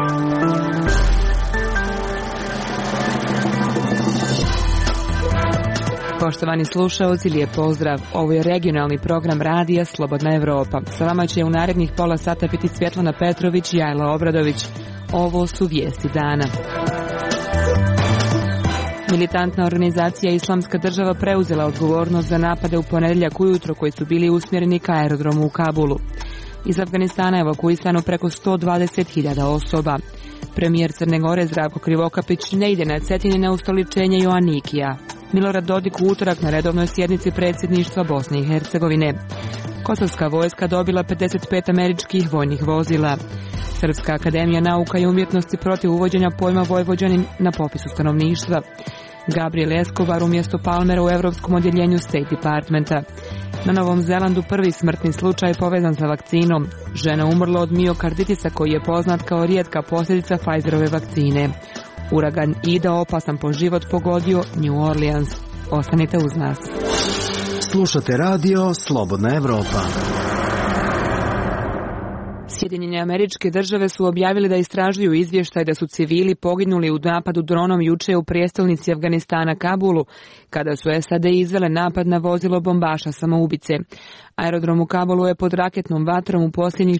Poštovani slušaoci, lijep pozdrav. Ovo je regionalni program radija Slobodna Evropa. Sa vama će u narednih pola sata biti Svjetlana Petrović i Jajla Obradović. Ovo su vijesti dana. Militantna organizacija Islamska država preuzela odgovornost za napade u ponedjeljak ujutro koji su bili usmjereni ka aerodromu u Kabulu. Iz Afganistana je evakuisano preko 120.000 osoba. Premijer Crne Gore Zdravko Krivokapić ne ide na Cetinine ustoličenje Joanikija. Milorad Dodik u utorak na redovnoj sjednici predsjedništva Bosne i Hercegovine. Kosovska vojska dobila 55 američkih vojnih vozila. Srpska akademija nauka i umjetnosti protiv uvođenja pojma Vojvođanin na popisu stanovništva. Gabriel Escobar umjesto Palmera u Europskom odjeljenju State Departmenta. Na Novom Zelandu prvi smrtni slučaj povezan sa vakcinom. Žena umrla od miokarditisa koji je poznat kao rijetka posljedica Pfizerove vakcine. Uragan Ida opasan po život pogodio New Orleans. Ostanite uz nas. Slušate radio Slobodna Evropa. Sjedinjene Američke Države su objavili da istražuju izvještaj da su civili poginuli u napadu dronom juče u prijestolnici Afganistana Kabulu, kada su SAD izvele napad na vozilo bombaša samoubice. Aerodrom u Kabulu je pod raketnom vatrom u posljednjih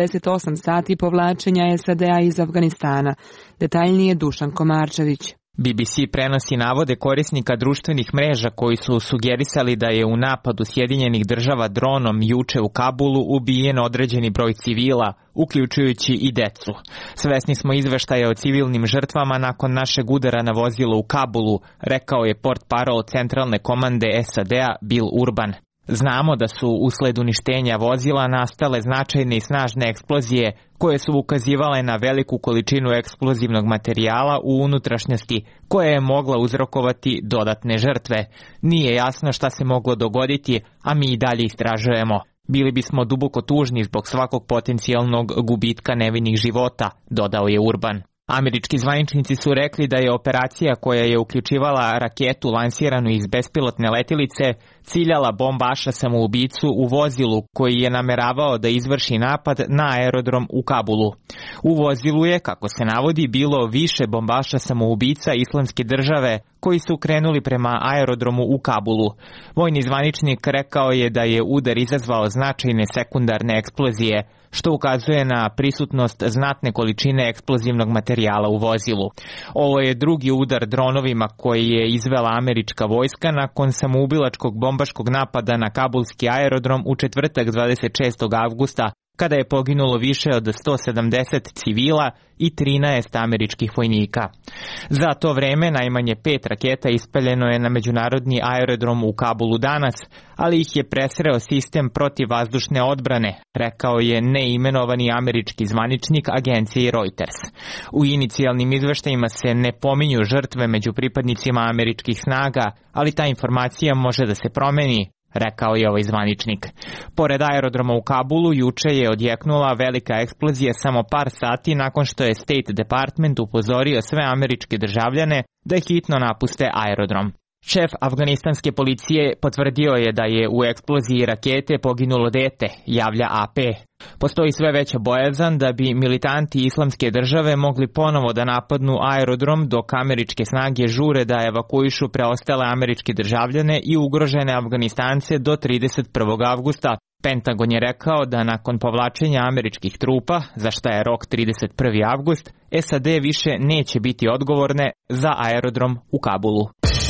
48 sati povlačenja SAD-a iz Afganistana. Detaljnije Dušan Komarčević. BBC prenosi navode korisnika društvenih mreža koji su sugerisali da je u napadu Sjedinjenih Država dronom juče u Kabulu ubijen određeni broj civila, uključujući i decu. Svesni smo izveštaja o civilnim žrtvama nakon našeg udara na vozilo u Kabulu, rekao je portparol centralne komande SAD-a Bill Urban. Znamo da su usled uništenja vozila nastale značajne i snažne eksplozije koje su ukazivale na veliku količinu eksplozivnog materijala u unutrašnjosti koja je mogla uzrokovati dodatne žrtve. Nije jasno šta se moglo dogoditi, a mi i dalje istražujemo. Bili bismo duboko tužni zbog svakog potencijalnog gubitka nevinih života, dodao je Urban. Američki zvaničnici su rekli da je operacija koja je uključivala raketu lansiranu iz bespilotne letilice ciljala bombaša samoubicu u vozilu koji je nameravao da izvrši napad na aerodrom u Kabulu. U vozilu je, kako se navodi, bilo više bombaša samoubica Islamske države koji su krenuli prema aerodromu u Kabulu. Vojni zvaničnik rekao je da je udar izazvao značajne sekundarne eksplozije, što ukazuje na prisutnost znatne količine eksplozivnog materijala u vozilu. Ovo je drugi udar dronovima koji je izvela američka vojska nakon samoubilačkog bombaškog napada na kabulski aerodrom u četvrtak 26. avgusta, kada je poginulo više od 170 civila i 13 američkih vojnika. Za to vreme najmanje 5 raketa ispaljeno je na međunarodni aerodrom u Kabulu danas, ali ih je presreo sistem protivvazdušne odbrane, rekao je neimenovani američki zvaničnik agencije Reuters. U inicijalnim izveštajima se ne pominju žrtve među pripadnicima američkih snaga, ali ta informacija može da se promeni, rekao je ovaj zvaničnik. Pored aerodroma u Kabulu juče je odjeknula velika eksplozija samo par sati nakon što je State Department upozorio sve američke državljane da hitno napuste aerodrom. Šef afganistanske policije potvrdio je da je u eksploziji rakete poginulo dete, javlja AP. Postoji sve veća bojazan da bi militanti Islamske države mogli ponovo da napadnu aerodrom dok američke snage žure da evakuišu preostale američke državljane i ugrožene Afganistance do 31. avgusta. Pentagon je rekao da nakon povlačenja američkih trupa, za šta je rok 31. avgust, SAD više neće biti odgovorne za aerodrom u Kabulu.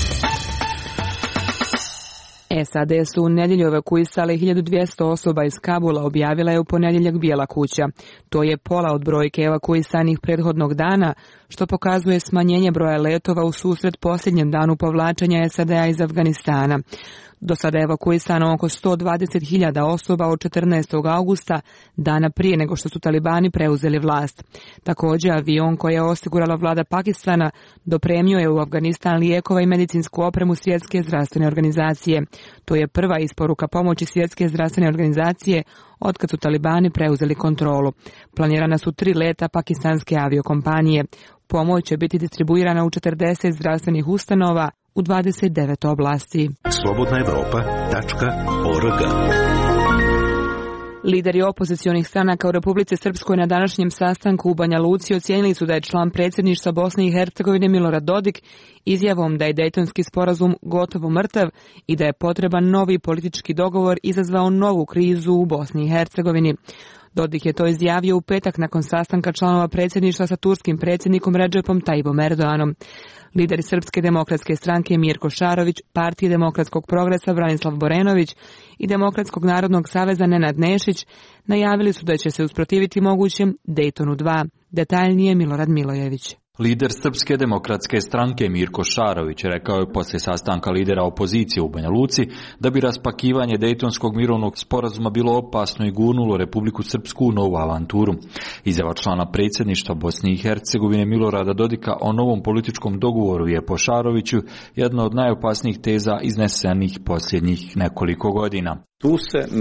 SAD su u nedjelju evakuisali 1200 osoba iz Kabula, objavila je u ponedjeljak Bijela kuća. To je pola od brojke evakuisanih prethodnog dana, što pokazuje smanjenje broja letova u susret posljednjem danu povlačenja SAD-a iz Afganistana. Do sada je evakuisano oko 120.000 osoba od 14. augusta, dana prije nego što su talibani preuzeli vlast. Također, avion koji je osigurala vlada Pakistana dopremio je u Afganistan lijekova i medicinsku opremu Svjetske zdravstvene organizacije. To je prva isporuka pomoći Svjetske zdravstvene organizacije otkad su talibani preuzeli kontrolu. Planirana su 3 leta pakistanske aviokompanije. Pomoć će biti distribuirana u 40 zdravstvenih ustanova u 29 oblasti. slobodnaevropa.org Lideri opozicionih stranaka u Republici Srpskoj na današnjem sastanku u Banja Luci ocijenili su da je član predsjedništva Bosne i Hercegovine Milorad Dodik izjavom da je Dejtonski sporazum gotovo mrtav i da je potreban novi politički dogovor izazvao novu krizu u Bosni i Hercegovini. Dodik je to izjavio u petak nakon sastanka članova predsjedništva sa turskim predsjednikom Redžepom Tayyipom Erdoganom. Lideri Srpske demokratske stranke Mirko Šarović, Partije demokratskog progresa Branislav Borenović i Demokratskog narodnog saveza Nenad Nešić najavili su da će se usprotiviti mogućem Dejtonu 2. Detaljnije Milorad Milojević. Lider Srpske demokratske stranke Mirko Šarović rekao je poslije sastanka lidera opozicije u Banja Luci da bi raspakivanje Dejtonskog mirovnog sporazuma bilo opasno i gurnulo Republiku Srpsku u novu avanturu. Izjava člana predsjedništva Bosne i Hercegovine Milorada Dodika o novom političkom dogovoru je po Šaroviću jedna od najopasnijih teza iznesenih posljednjih nekoliko godina. Tu se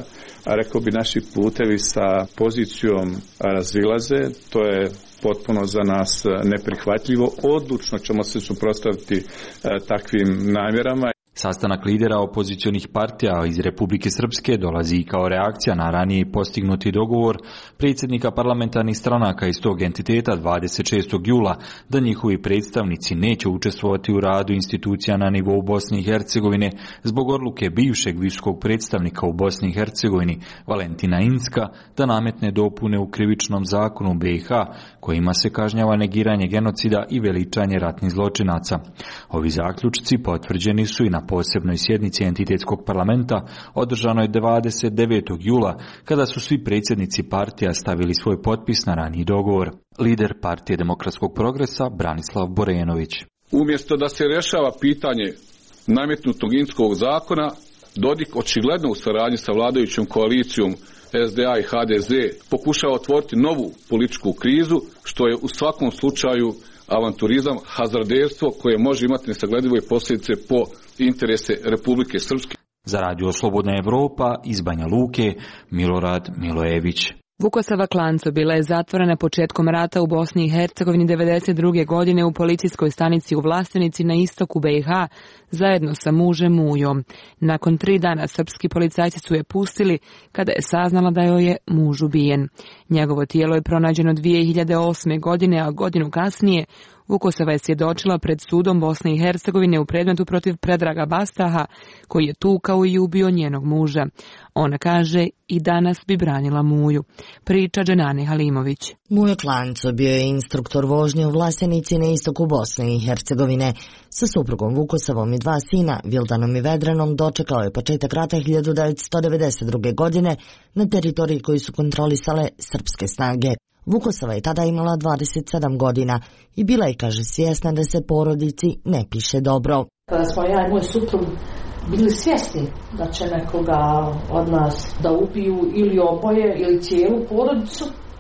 naši putevi sa pozicijom razilaze, to je potpuno za nas neprihvatljivo. Odlučno ćemo se suprotstaviti takvim namjerama. Sastanak lidera opozicionih partija iz Republike Srpske dolazi kao reakcija na ranije postignuti dogovor predsjednika parlamentarnih stranaka iz tog entiteta 26. jula da njihovi predstavnici neće učestvovati u radu institucija na nivou Bosne i Hercegovine zbog odluke bivšeg visokog predstavnika u Bosni i Hercegovini Valentina Inzka da nametne dopune u krivičnom zakonu BiH kojima se kažnjava negiranje genocida i veličanje ratnih zločinaca. Ovi zaključci potvrđeni su i na posebnoj sjednici entitetskog parlamenta održanoj 29. jula kada su svi predsjednici partija stavili svoj potpis na raniji dogovor. Lider Partije demokratskog progresa Branislav Borenović. Umjesto da se rješava pitanje nametnutog Inzkog zakona, Dodik očigledno u saradnji sa vladajućom koalicijom SDA i HDZ pokušava otvoriti novu političku krizu, što je u svakom slučaju avanturizam, hazarderstvo koje može imati nesagledive posljedice po interese Republike Srpske. Za Radio Slobodna Evropa iz Banja Luke, Milorad Milojević. Vukosava Klanco bila je zatvorena početkom rata u Bosni i Hercegovini 1992. godine u policijskoj stanici u Vlastenici na istoku BiH zajedno sa mužem Mujom. Nakon 3 dana srpski policajci su je pustili kada je saznala da joj je muž ubijen. Njegovo tijelo je pronađeno 2008. godine, a godinu kasnije Vukosava je svjedočila pred sudom Bosne i Hercegovine u predmetu protiv Predraga Bastaha, koji je tukao i ubio njenog muža. Ona kaže i danas bi branila Muju. Priča Dženane Halimović. Mujo Klanco bio je instruktor vožnje u Vlasenici na istoku Bosne i Hercegovine. Sa suprugom Vukosavom i 2 sina, Vildanom i Vedranom, dočekao je početak rata 1992. godine na teritoriji koju su kontrolisale srpske snage. Vukosava je tada imala 27 godina i bila je, kaže, svjesna da se porodici ne piše dobro. Kada smo ja i moj suprug bili svjesni da će nekoga od nas da ubiju ili oboje ili cijelu porodicu,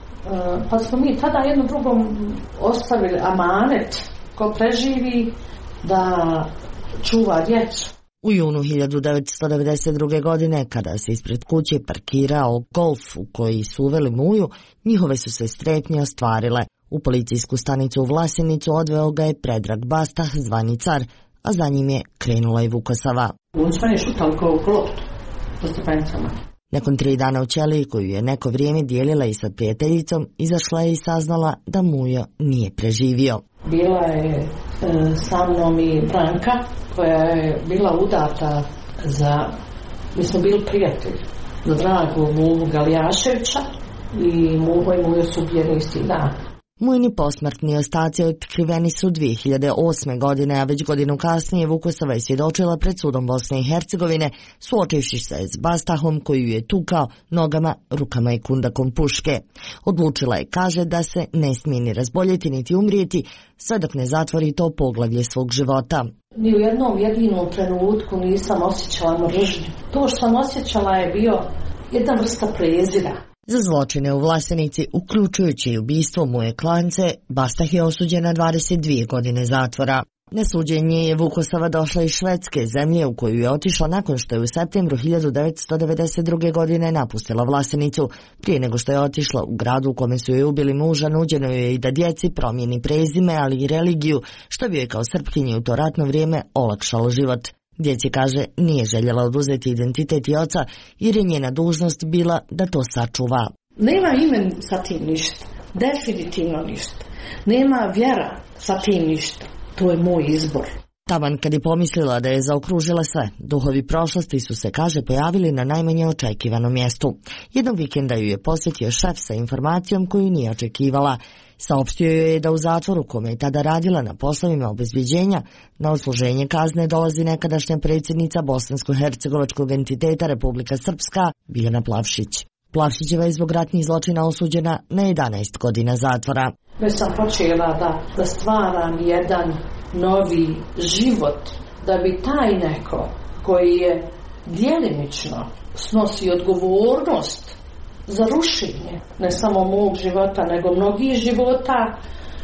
pa smo mi tada jednom drugom ostavili amanet ko preživi da čuva djecu. U junu 1992. godine, kada se ispred kuće parkirao Golf u koji su uveli Muju, njihove su se strepnje ostvarile. U policijsku stanicu u Vlasenicu odveo ga je Predrag Bastah, zvani car, a za njim je krenula i Vukosava. On sve je šutao kao kloptu po stepenicama. Nakon 3 dana u ćeliji, koju je neko vrijeme dijelila i sa prijateljicom, izašla je i saznala da Mujo nije preživio. Bila je sa mnom i Branka, koja je bila udata mi smo bili prijatelji, za dragu Muhu Galijaševića i Mujo su ubijeni isti dan. Mujini posmrtni ostaci otkriveni su 2008. godine, a već godinu kasnije Vukosava je svjedočila pred sudom Bosne i Hercegovine, suočivši se s Bastahom koji ju je tukao nogama, rukama i kundakom puške. Odlučila je, kaže, da se ne smije ni razboljeti niti umrijeti sve dok ne zatvori to poglavlje svog života. Ni u jednom jedinom trenutku nisam osjećala mržnju. To što sam osjećala je bio jedna vrsta prezira. Za zločine u Vlasenici, uključujući i ubistvo Muje Klance, Bastah je osuđen na 22 godine zatvora. Na suđenje je Vukosava došla iz Švedske, zemlje u koju je otišla nakon što je u septembru 1992. godine napustila Vlasenicu. Prije nego što je otišla u gradu u kome su joj ubili muža, nuđeno joj je i da djeci promijeni prezime, ali i religiju, što bi joj kao Srpkinji u to ratno vrijeme olakšalo život. Djeci, kaže, nije željela oduzeti identitet i oca jer je njena dužnost bila da to sačuva. Nema imen sa tim ništa, definitivno ništa. Nema vjera sa tim ništa, to je moj izbor. Taman kad je pomislila da je zaokružila sve, duhovi prošlosti su se, kaže, pojavili na najmanje očekivanom mjestu. Jednog vikenda ju je posjetio šef sa informacijom koju nije očekivala. Saopštio joj je da u zatvoru, kome je tada radila na poslovima obezbjeđenja, na odsluženje kazne dolazi nekadašnja predsjednica bosansko-hercegovačkog entiteta Republika Srpska, Biljana Plavšić. Plavšićeva je zbog ratnih zločina osuđena na 11 godina zatvora. Već sam počela da stvaram jedan novi život, da bi taj neko koji je djelimično snosi odgovornost za rušenje ne samo mog života, nego mnogih života,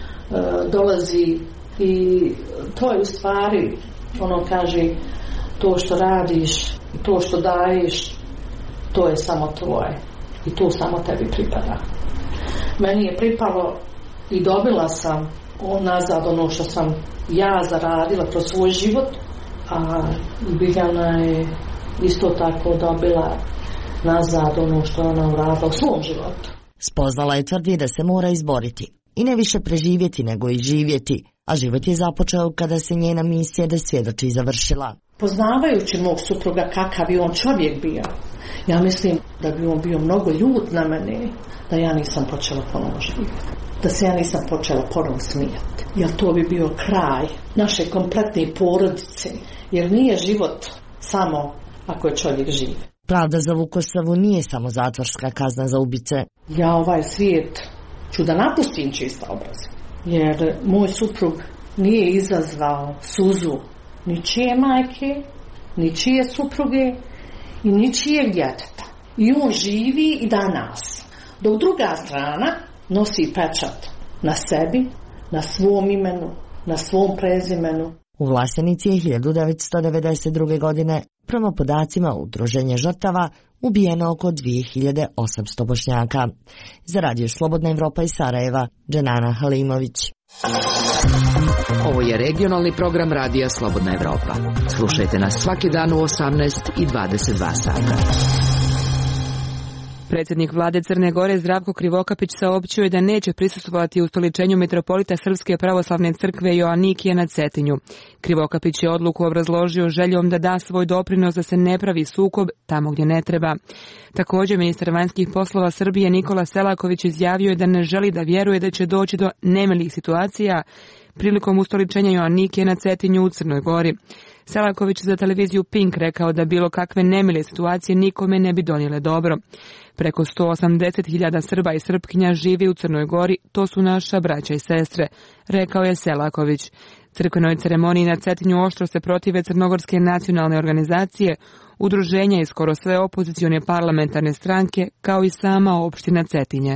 dolazi i to je u stvari, ono kaže, to što radiš, to što daješ, to je samo tvoje i to samo tebi pripada. Meni je pripalo i dobila sam nazad ono što sam ja zaradila kroz svoj život, a Biljana je isto tako dobila nazad ono što ona uradila u svom životu. Spoznala je, tvrdi, da se mora izboriti i ne više preživjeti nego i živjeti, a život je započeo kada se njena misija da svjedoči završila. Poznavajući mog supruga kakav je on čovjek bio, ja mislim da bi on bio mnogo ljut na mene da ja nisam počela ponovo živjeti, da se ja nisam počela ponovo smijati, jer to bi bio kraj naše kompletne porodice, jer nije život samo ako je čovjek živ. Pravda za Vukosavu nije samo zatvorska kazna za ubice. Ja ovaj svijet ću da napustim čista obraz, jer moj suprug nije izazvao suzu ničije majke, ničije supruge i ničijeg djeteta. I on živi i danas. Dok druga strana nosi pečat na sebi, na svom imenu, na svom prezimenu. U Vlasenici je 1992. godine, prema podacima Udruženja žrtava, ubijeno oko 2800 Bošnjaka. Za Radio Slobodna Evropa iz Sarajeva, Dženana Halimović. Ovo je regionalni program Radija Slobodna Evropa. Slušajte nas svaki dan u 18 i 22 sata. Predsjednik vlade Crne Gore Zdravko Krivokapić saopćio je da neće prisustvovati ustoličenju mitropolita Srpske pravoslavne crkve Joanikije na Cetinju. Krivokapić je odluku obrazložio željom da da svoj doprinos da se ne pravi sukob tamo gdje ne treba. Također, ministar vanjskih poslova Srbije Nikola Selaković izjavio je da ne želi da vjeruje da će doći do nemilih situacija prilikom ustoličenja Joanikije na Cetinju u Crnoj Gori. Selaković za televiziju Pink rekao da bilo kakve nemile situacije nikome ne bi donijele dobro. Preko 180.000 Srba i Srpkinja živi u Crnoj Gori, to su naša braća i sestre, rekao je Selaković. Crkvenoj ceremoniji na Cetinju oštro se protive crnogorske nacionalne organizacije, udruženja i skoro sve opozicione parlamentarne stranke, kao i sama opština Cetinje.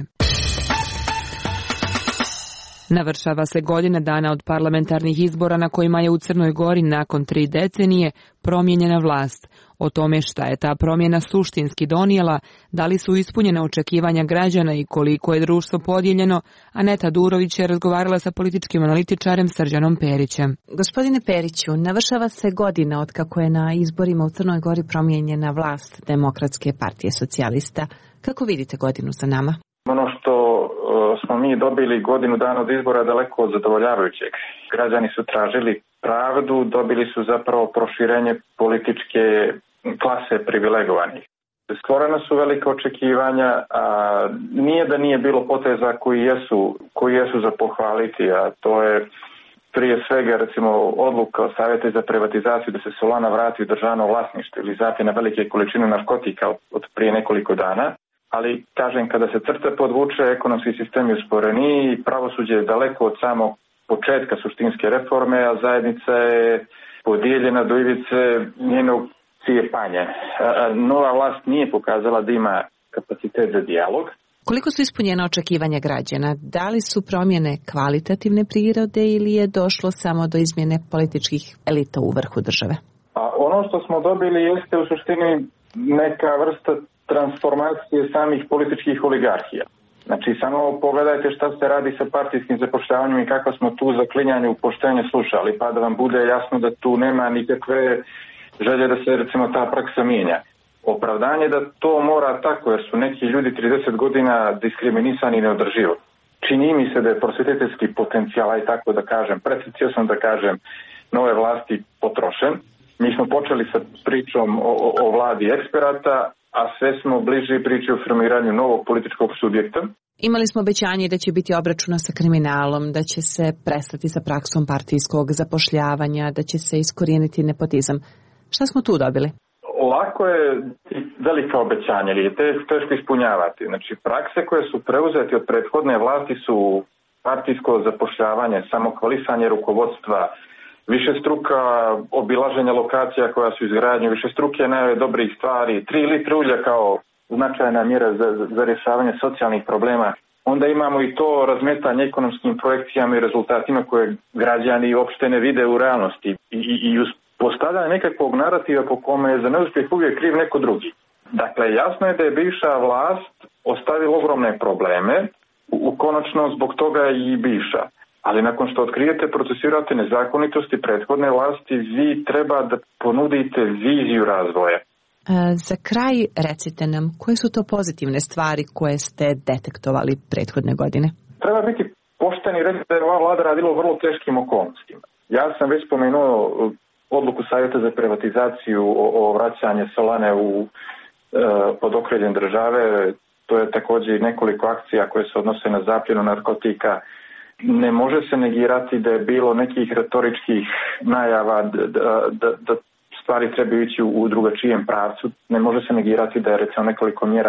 Navršava se godina dana od parlamentarnih izbora na kojima je u Crnoj Gori nakon 3 decenije promijenjena vlast. O tome šta je ta promjena suštinski donijela, da li su ispunjena očekivanja građana i koliko je društvo podijeljeno, Aneta Durović je razgovarala sa političkim analitičarem Srđanom Perićem. Gospodine Periću, navršava se godina od kako je na izborima u Crnoj Gori promijenjena vlast Demokratske partije socijalista. Kako vidite godinu za nama? Ono što smo mi dobili godinu dana od izbora daleko od zadovoljavajućeg. Građani su tražili pravdu, dobili su zapravo proširenje političke klase privilegovanih. Stvorena su velike očekivanja, a nije da nije bilo poteza koji jesu za pohvaliti, a to je prije svega recimo odluka Savjeta za privatizaciju da se Solana vrati u državno vlasništvo ili zatim na velike količine narkotika od prije nekoliko dana. Ali, kažem, kada se crta podvuče, ekonomski sistem je usporeniji, pravosuđe je daleko od samog početka suštinske reforme, a zajednica je podijeljena do ivice njenog cijepanja. Nova vlast nije pokazala da ima kapacitet za dijalog. Koliko su ispunjena očekivanja građana? Da li su promjene kvalitativne prirode ili je došlo samo do izmjene političkih elita u vrhu države? Ono što smo dobili jeste u suštini neka vrsta transformacije samih političkih oligarhija. Znači, samo pogledajte šta se radi sa partijskim zapošljavanjem i kako smo tu zaklinjanje u poštenje slušali, pa da vam bude jasno da tu nema nikakve želje da se recimo ta praksa mijenja. Opravdanje da to mora tako jer su neki ljudi 30 godina diskriminisani i neodrživo. Čini mi se da je prosvjetiteljski potencijal, aj tako da kažem, pretencijozno da kažem, nove vlasti potrošen. Mi smo počeli sa pričom o vladi eksperata, a sve smo bliži priči o formiranju novog političkog subjekta. Imali smo obećanje da će biti obračuna sa kriminalom, da će se prestati sa praksom partijskog zapošljavanja, da će se iskorijeniti nepotizam. Šta smo tu dobili? Lako je velika obećanja, ili je teško ispunjavati. Znači, prakse koje su preuzeti od prethodne vlasti su partijsko zapošljavanje, samokvalisanje rukovodstva, višestruka obilaženja lokacija koja su izgradnje, višestruke najave dobrih stvari, 3 litre ulja kao značajna mjera za rješavanje socijalnih problema. Onda imamo i to razmetanje ekonomskim projekcijama i rezultatima koje građani uopšte ne vide u realnosti i postavljanje nekakvog narativa po kome je za neuspjeh uvijek kriv neko drugi. Dakle, jasno je da je bivša vlast ostavila ogromne probleme, konačno zbog toga je i bivša. Ali nakon što otkrijete, procesirate nezakonitosti prethodne vlasti, vi treba da ponudite viziju razvoja. Za kraj recite nam, koje su to pozitivne stvari koje ste detektovali prethodne godine? Treba biti pošten i reći da je ova vlada radila u vrlo teškim okolnostima. Ja sam već spomenuo odluku Savjeta za privatizaciju o vraćanju Solane pod okriljem države. To je također i nekoliko akcija koje se odnose na zapljenu narkotika. Ne može se negirati da je bilo nekih retoričkih najava da stvari trebaju ići u drugačijem pravcu. Ne može se negirati da je recimo nekoliko mjera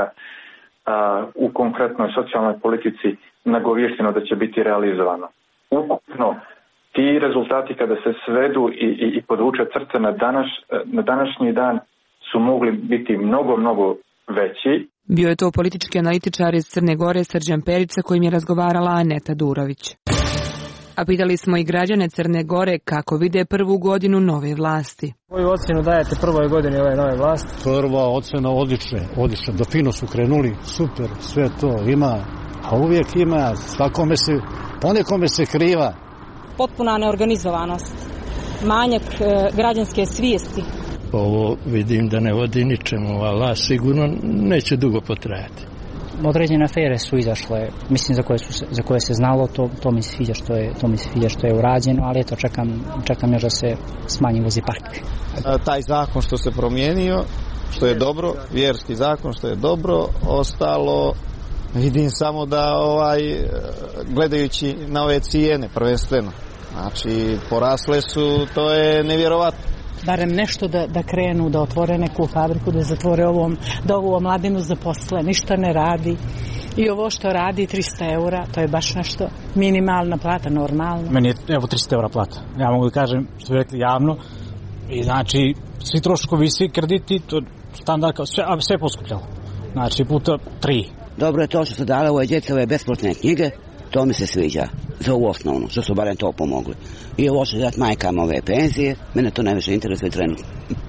u konkretnoj socijalnoj politici nagovješteno da će biti realizovano. Ukupno, ti rezultati kada se svedu i podvuče crte na današnji dan su mogli biti mnogo veći. Bio je to politički analitičar iz Crne Gore Srđan Perić sa kojim je razgovarala Aneta Durović. A pitali smo i građane Crne Gore kako vide prvu godinu nove vlasti. Koju ocjenu dajete prvoj godini ove nove vlasti? Prva ocjena odlična. Do fino su krenuli, super, sve to ima, a uvijek ima, ponekome se kriva. Potpuna neorganizovanost, manjak građanske svijesti. Ovo vidim da ne vodi ničemu, ali sigurno neće dugo potrajati. Određene afere su izašle, mislim za koje se znalo, to mi se sviđa što je urađeno, ali eto čekam još da se smanji vozi park. Taj zakon što se promijenio, što je dobro, vjerski zakon što je dobro, ostalo vidim samo da gledajući na ove cijene prvenstveno, znači porasle su, to je nevjerovatno. Barem nešto da krenu, da otvore neku fabriku, da zatvore da ovu omladinu zaposle, ništa ne radi. I ovo što radi 300 eura, to je baš nešto minimalna plata, normalno. Meni je 300 eura plata. Ja mogu da kažem, što bi rekli javno, i znači svi troškovi, svi krediti, to standard, sve je poskupljalo. Znači puta 3. Dobro je to što su dale ove djece ove besplatne knjige, to mi se sviđa, za ovu osnovnu, što su barem to pomogli. I ovo što dati majkama ove penzije, mene to najviše interesuje trenutno.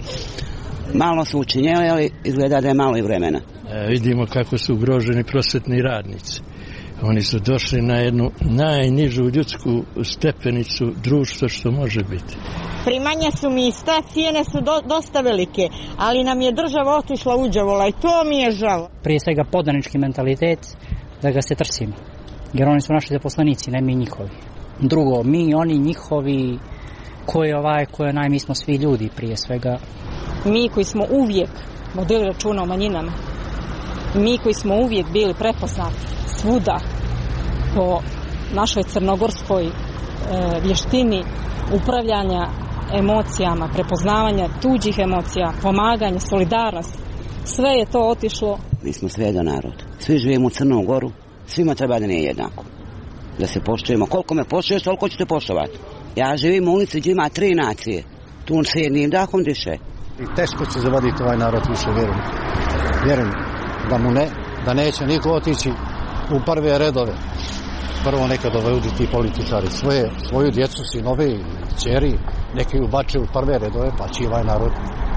Malo su učinjeli, ali izgleda da je malo i vremena. Vidimo kako su ugroženi prosvetni radnici. Oni su došli na jednu najnižu ljudsku stepenicu društva što može biti. Primanja su mi ista, cijene su dosta velike, ali nam je država otišla u đavola i to mi je žao. Prije svega podanički mentalitet, da ga se trsimo. Jer oni su naši zaposlenici, ne mi njihovi. Drugo, mi, oni, njihovi, ko je naj, mi smo svi ljudi prije svega. Mi koji smo uvijek vodili računa o manjinama, mi koji smo uvijek bili prepoznati svuda po našoj crnogorskoj vještini upravljanja emocijama, prepoznavanja tuđih emocija, pomaganja, solidarnost, sve je to otišlo. Mi smo sve jedan narod, svi živimo u Crnom Goru, svima treba da nije jednako. Da se poštujemo. Koliko me poštuješ, toliko ćete poštovati. Ja živim u ulici gdje ima 3 nacije. Tu se jednim dahom diše. I teško će zavoditi ovaj narod više, vjerujem. Da neće niko otići u prve redove. Prvo neka dovedu ti političari svoju djecu, sinove i kćeri, neki ubače u prve redove, pa će ovaj narod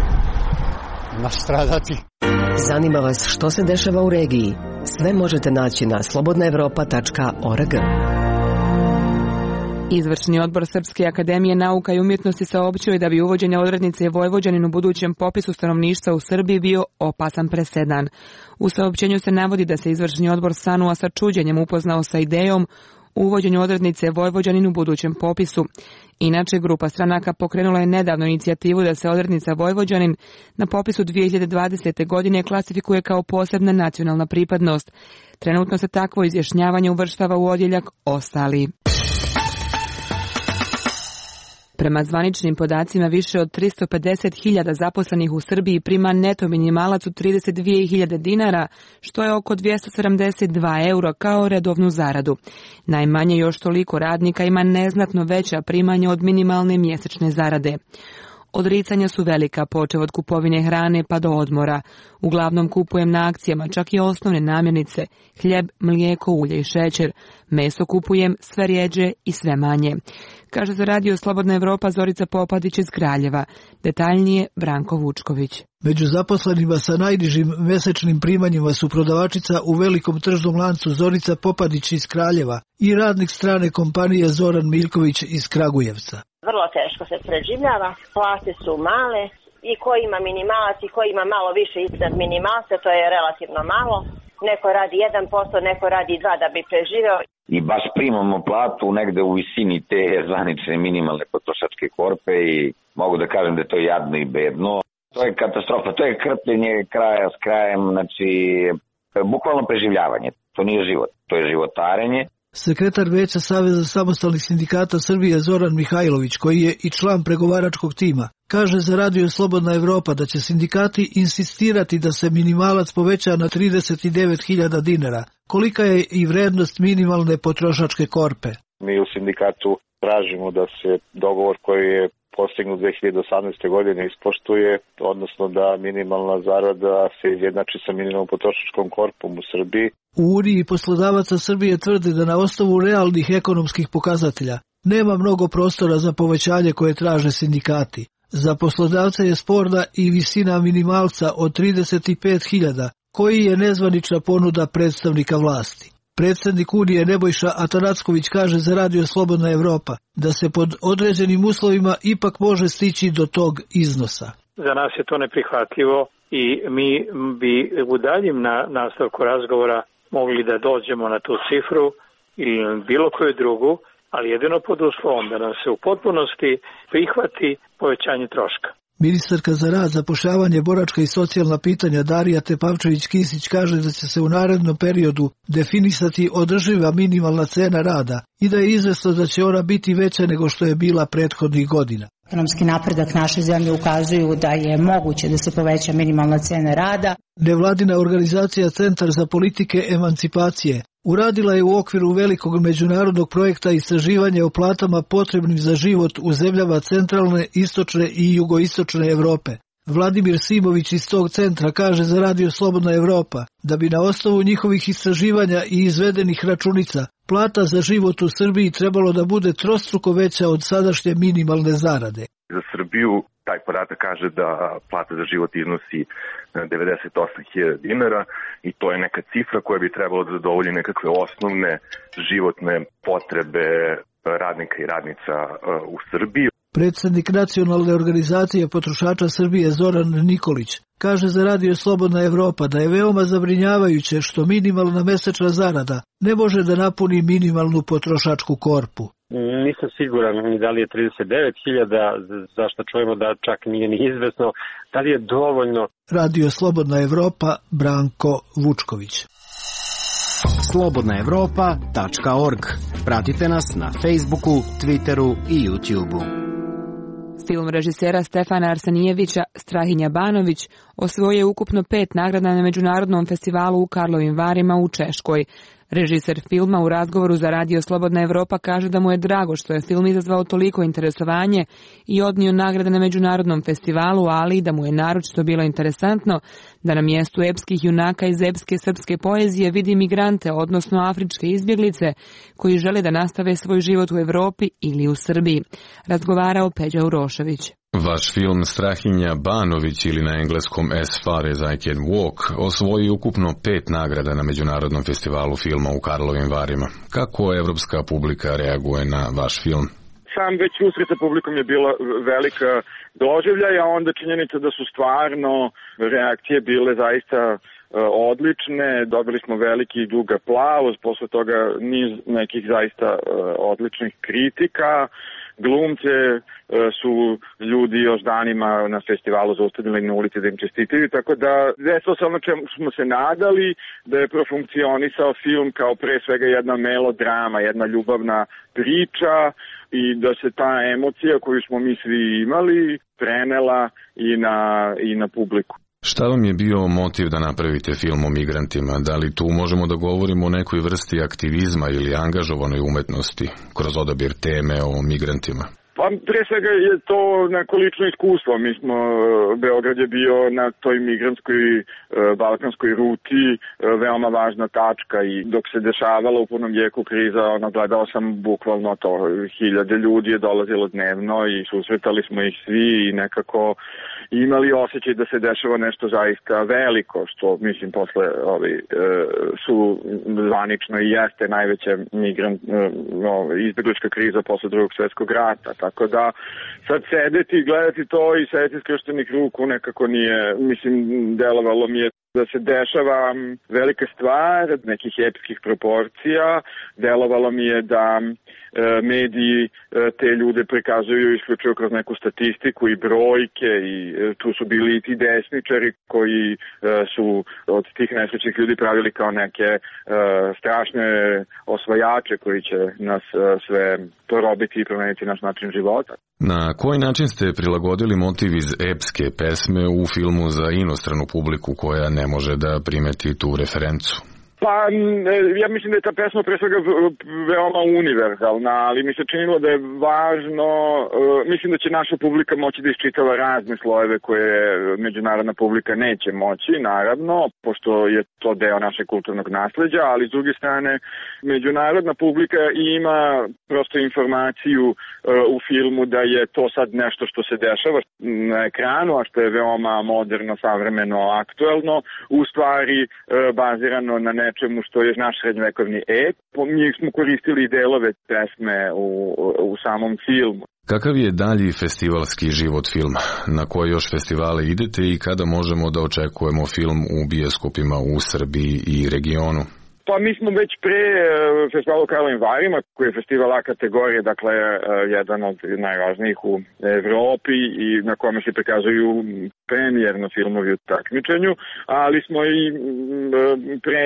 nastradati. Zanima vas što se dešava u regiji? Sve možete naći na slobodnaevropa.org. Izvršni odbor Srpske akademije nauka i umjetnosti saopćio je da bi uvođenje odrednice Vojvođanin u budućem popisu stanovništva u Srbiji bio opasan presedan. U saopćenju se navodi da se izvršni odbor SANU-a sa čuđenjem upoznao sa idejom uvođenju odrednice Vojvođanin u budućem popisu. Inače, grupa stranaka pokrenula je nedavno inicijativu da se odrednica Vojvođanin na popisu 2020. godine klasifikuje kao posebna nacionalna pripadnost. Trenutno se takvo izjašnjavanje uvrštava u odjeljak ostali. Prema zvaničnim podacima, više od 350.000 zaposlenih u Srbiji prima neto minimalac od 32.000 dinara, što je oko 272 eura kao redovnu zaradu. Najmanje još toliko radnika ima neznatno veća primanja od minimalne mjesečne zarade. Odricanja su velika, počev od kupovine hrane pa do odmora. Uglavnom kupujem na akcijama čak i osnovne namirnice, hljeb, mlijeko, ulje i šećer. Meso kupujem sve rjeđe i sve manje. Kaže za radio Slobodna Evropa Zorica Popadić iz Kraljeva. Detaljnije Branko Vučković. Među zaposlenima sa najnižim mesečnim primanjima su prodavačica u velikom tržnom lancu Zorica Popadić iz Kraljeva i radnik strane kompanije Zoran Miljković iz Kragujevca. Vrlo teško se preživljava, plate su male i ko ima minimalac i ko ima malo više iznad minimalca, to je relativno malo. Neko radi 1%, neko radi 2% da bi preživeo. I baš primamo platu negde u visini te zvanične minimalne potrošačke korpe i mogu da kažem da je to jadno i bedno. To je katastrofa, to je krpljenje kraja s krajem, znači bukvalno preživljavanje. To nije život, to je životarenje. Sekretar Veća Saveza samostalnih sindikata Srbije Zoran Mihajlović, koji je i član pregovaračkog tima, kaže za radio Slobodna Evropa da će sindikati insistirati da se minimalac poveća na 39.000 dinara. Kolika je i vrednost minimalne potrošačke korpe? Mi u sindikatu tražimo da se dogovor koji je postignut 2018. godine ispoštuje, odnosno da minimalna zarada se izjednači sa minimalnom potrošačkom korpom u Srbiji. U Uniji poslodavaca Srbije tvrde da na osnovu realnih ekonomskih pokazatelja nema mnogo prostora za povećanje koje traže sindikati. Za poslodavce je sporna i visina minimalca od 35.000, koji je nezvanična ponuda predstavnika vlasti. Predsjednik Unije Nebojša Atanacković kaže za radio Slobodna Evropa da se pod određenim uslovima ipak može stići do tog iznosa. Za nas je to neprihvatljivo i mi bi u daljem nastavku razgovora mogli da dođemo na tu cifru ili bilo koju drugu, ali jedino pod uslovom da nam se u potpunosti prihvati povećanje troška. Ministarka za rad, zapošljavanje, boračka i socijalna pitanja Darija Tepavčević-Kisić kaže da će se u narednom periodu definisati održiva minimalna cena rada i da je izvesno da će ona biti veća nego što je bila prethodnih godina. Ekonomski napredak naše zemlje ukazuju da je moguće da se poveća minimalna cena rada. Nevladina organizacija Centar za politike emancipacije uradila je u okviru velikog međunarodnog projekta istraživanja o platama potrebnim za život u zemljama centralne, istočne i jugoistočne Evrope. Vladimir Simović iz tog centra kaže za radio Slobodna Evropa da bi na osnovu njihovih istraživanja i izvedenih računica plata za život u Srbiji trebalo da bude trostruko veća od sadašnje minimalne zarade. Za Srbiju taj podatak kaže da plata za život iznosi 98.000 dinara i to je neka cifra koja bi trebalo da zadovolji nekakve osnovne životne potrebe radnika i radnica u Srbiji. Predsjednik Nacionalne organizacije potrošača Srbije Zoran Nikolić kaže za radio Slobodna Evropa da je veoma zabrinjavajuće što minimalna mesečna zarada ne može da napuni minimalnu potrošačku korpu. Nisam siguran ni da li je 39.000, zašto čujemo da čak nije ni izvesno, da li je dovoljno. Radio Slobodna Evropa, Branko Vučković. slobodnaevropa.org. Pratite nas na Facebooku, Twitteru i YouTubeu. Film režisera Stefana Arsenijevića Strahinja Banović osvojio je ukupno 5 nagrada na Međunarodnom festivalu u Karlovim Varima u Češkoj. Režiser filma u razgovoru za radio Slobodna Evropa kaže da mu je drago što je film izazvao toliko interesovanje i odnio nagrade na Međunarodnom festivalu, ali da mu je naročito bilo interesantno da na mjestu epskih junaka iz epske srpske poezije vidi migrante, odnosno afričke izbjeglice, koji žele da nastave svoj život u Evropi ili u Srbiji, razgovarao Peđa Urošević. Vaš film Strahinja Banović ili na engleskom As Far As I Can Walk osvojio ukupno 5 nagrada na Međunarodnom festivalu filma u Karlovim Varima. Kako evropska publika reaguje na vaš film? Sam već susret sa publikom je bila velika doživljaj, a onda činjenica da su stvarno reakcije bile zaista odlične, dobili smo veliki i dug aplauz, posle toga niz nekih zaista odličnih kritika. Glumce su ljudi još danima na festivalu zaustavili na ulici da im čestitaju, tako da desilo se ono čemu smo se nadali, da je profunkcionisao film kao pre svega jedna melodrama, jedna ljubavna priča i da se ta emocija koju smo mi svi imali prenela i na publiku. Šta vam je bio motiv da napravite film o migrantima? Da li tu možemo da govorimo o nekoj vrsti aktivizma ili angažovanoj umetnosti kroz odabir teme o migrantima? Pa pre svega je to neko lično iskustvo. Mi smo, Beograd je bio na toj migrantskoj balkanskoj ruti veoma važna tačka i dok se dešavala u punom jeku kriza, gledao sam bukvalno to. 1000 ljudi je dolazilo dnevno i susretali smo ih svi i nekako imali osjećaj da se dešava nešto zaista veliko, što mislim posle su zvanično i jeste najveća izbjeglička kriza posle Drugog svjetskog rata. Tako da sad sedeti i gledati to i sedeti skrštenih ruku nekako nije, mislim, delovalo mi je da se dešava velika stvar, nekih epskih proporcija, delovalo mi je da mediji te ljude prikazuju isključivo kroz neku statistiku i brojke i tu su bili i ti desničari koji su od tih nesrećnih ljudi pravili kao neke strašne osvajače koji će nas sve porobiti i promeniti naš način života. Na koji način ste prilagodili motiv iz epske pesme u filmu za inostranu publiku koja ne može da primeti tu referencu? Pa, ja mislim da je ta pesma pre svega veoma univerzalna, ali mi se činilo da je važno, mislim da će naša publika moći da iščitava razne slojeve koje međunarodna publika neće moći, naravno, pošto je to deo našeg kulturnog nasleđa, ali s druge strane, međunarodna publika ima prosto informaciju u filmu da je to sad nešto što se dešava na ekranu, a što je veoma moderno, savremeno, aktuelno, u stvari bazirano na nečemu što je naš srednjovekovni ep. Mi smo koristili delove pesme u samom filmu. Kakav je dalji festivalski život filma? Na koje još festivale idete i kada možemo da očekujemo film u bioskopima u Srbiji i regionu? Pa mi smo već pre festivalu u Karlovim Varima, koji je festival A kategorije, dakle jedan od najvažnijih u Evropi i na kome se prikazuju premijerno filmovi u takmičenju, ali smo i pre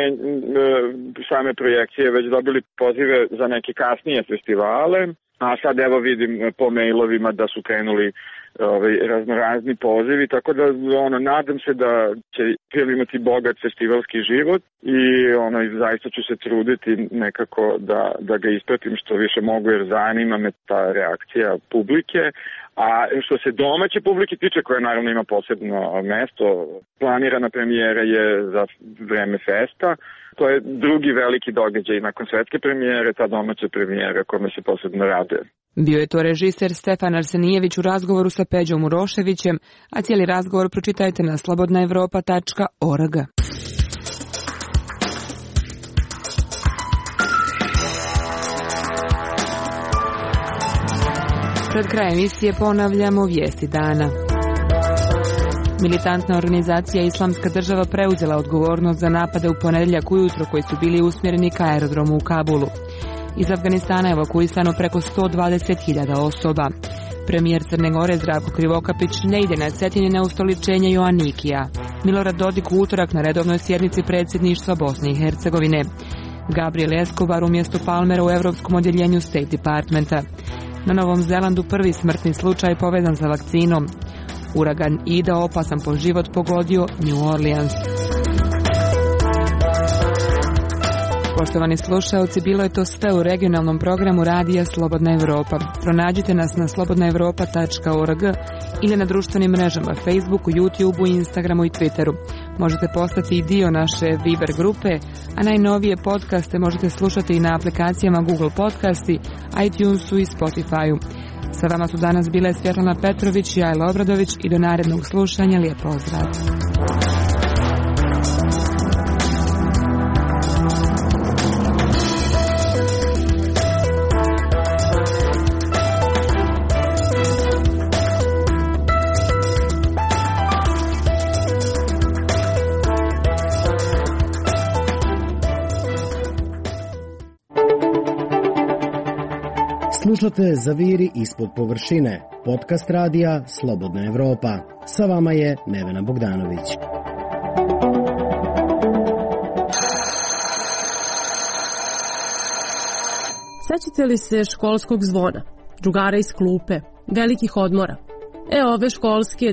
same projekcije već dobili pozive za neke kasnije festivale, a sad evo vidim po mailovima da su krenuli raznorazni pozivi, tako da nadam se da će film imati bogat festivalski život i zaista ću se truditi nekako da ga ispratim što više mogu, jer zanima me ta reakcija publike. A što se domaće publike tiče, koja naravno ima posebno mesto, planirana premijera je za vreme festa. To je drugi veliki događaj nakon svetske premijere, ta domaća premijera kome se posebno raduje. Bio je to režiser Stefan Arsenijević u razgovoru sa Peđom Uroševićem, a cijeli razgovor pročitajte na slobodnaevropa.org. Pred krajem emisije ponavljamo vijesti dana. Militantna organizacija Islamska država preuzela odgovornost za napade u ponedjeljak ujutro koji su bili usmjereni ka aerodromu u Kabulu. Iz Afganistana je evakuisano preko 120.000 osoba. Premijer Crne Gore Zdravko Krivokapić ne ide na Cetinjine ustoličenje Joannikija. Milorad Dodik u utorak na redovnoj sjednici predsjedništva Bosne i Hercegovine. Gabriel Escobar umjesto Palmera u Europskom odjeljenju State Departmenta. Na Novom Zelandu prvi smrtni slučaj povezan sa vakcinom. Uragan Ida opasan po život pogodio New Orleans. Poštovani slušaoci, bilo je to sve u regionalnom programu Radija Slobodna Evropa. Pronađite nas na slobodnaevropa.org ili na društvenim mrežama Facebooku, YouTubeu, Instagramu i Twitteru. Možete postati i dio naše Viber grupe, a najnovije podcaste možete slušati i na aplikacijama Google Podcasti, iTunesu i Spotifyu. Sa vama su danas bile Svjetlana Petrović i Ajla Obradović i do narednog slušanja lijep pozdrav. Slušate Zaviri ispod površine, podcast radija Slobodna Evropa. Sa vama je Nevena Bogdanović. Sećate li se školskog zvona, drugara iz klupe, velikih odmora? Ove školske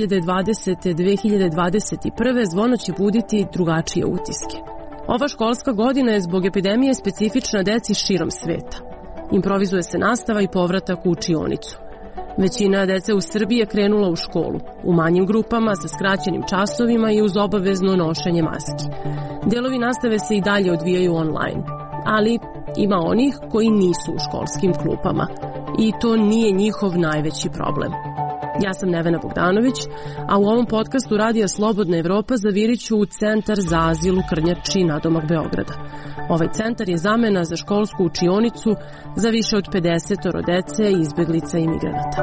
2020-2021 zvono će buditi drugačije utiske. Ova školska godina je zbog epidemije specifična deci širom sveta. Improvizuje se nastava i povratak u učionicu. Većina dece u Srbiji je krenula u školu, u manjim grupama, sa skraćenim časovima i uz obavezno nošenje maski. Delovi nastave se i dalje odvijaju online, ali ima onih koji nisu u školskim klupama i to nije njihov najveći problem. Ja sam Nevena Bogdanović, a u ovom podcastu Radija Slobodna Evropa zavirit ću u Centar za azil u Krnjači, nadomak Beograda. Ovaj centar je zamena za školsku učionicu za više od 50 dece, izbeglica i migranata.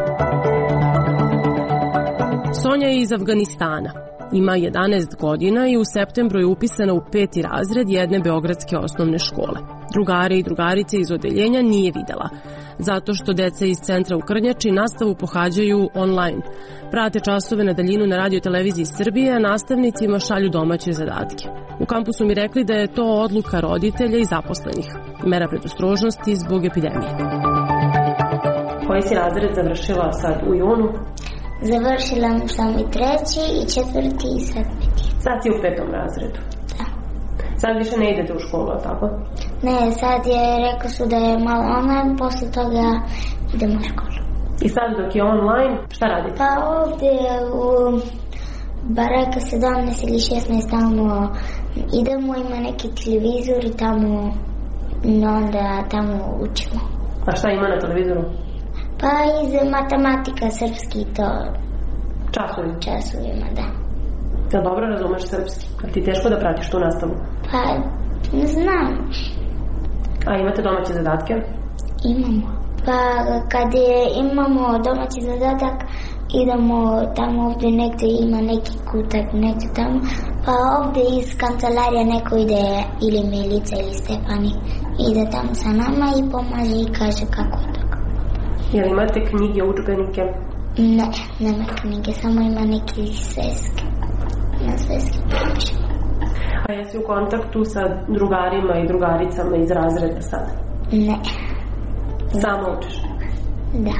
Sonja je iz Afganistana. Ima 11 godina i u septembru je upisana u 5. razred jedne beogradske osnovne škole. Drugare i drugarice iz odeljenja nije videla, zato što deca iz centra u Krnjači nastavu pohađaju online. Prate časove na daljinu na Radio Televiziji Srbije, a nastavnicima šalju domaće zadatke. U kampusu mi rekli da je to odluka roditelja i zaposlenih. Mera predostrožnosti zbog epidemije. Koji si razred završila sad u junu? Završila sam i 3. i 4. i sad 5. Sad si u 5. razredu? Da. Sad više ne idete u školu, tako? Ne, sad je, rekao su da je malo online, posle toga idemo u školu. I sad dok je online, šta radite? Pa ovdje u baraka 17 ili 16 tamo idemo, ima neki televizor i tamo, onda tamo učimo. A šta ima na televizoru? Pa iz matematika, srpski to. Časovi? Časovima, da. Da dobro razumeš srpski? A ti teško da pratiš tu nastavu? Pa, ne znam. A imate domaće zadatke? Imamo. Pa kad imamo domaći zadatak, idemo tamo ovdje negdje, ima neki kutak, negdje tamo. Pa ovdje iz kancelarija neko ide, ili Milica ili Stefani, ide tamo sa nama i pomaže i kaže kako je to. Jel imate knjige, udžbenike? Ne, nema knjige, samo ima neki sveske. Na sveske piše. A jesi u kontaktu sa drugarima i drugaricama iz razreda sad? Ne. Samo učiš? Da.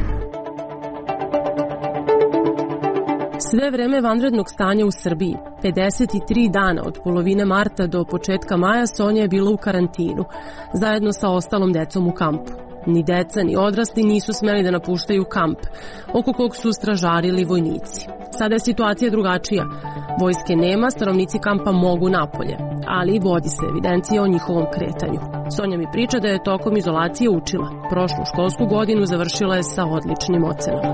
Sve vreme vanrednog stanja u Srbiji, 53 dana od polovine marta do početka maja, Sonja je bila u karantinu, zajedno sa ostalom decom u kampu. Ni deca, ni odrasli nisu smeli da napuštaju kamp, oko kog su stražarili vojnici. Sada je situacija drugačija. Vojske nema, stanovnici kampa mogu napolje, ali vodi se evidencija o njihovom kretanju. Sonja mi priča da je tokom izolacije učila. Prošlu školsku godinu završila je sa odličnim ocenama.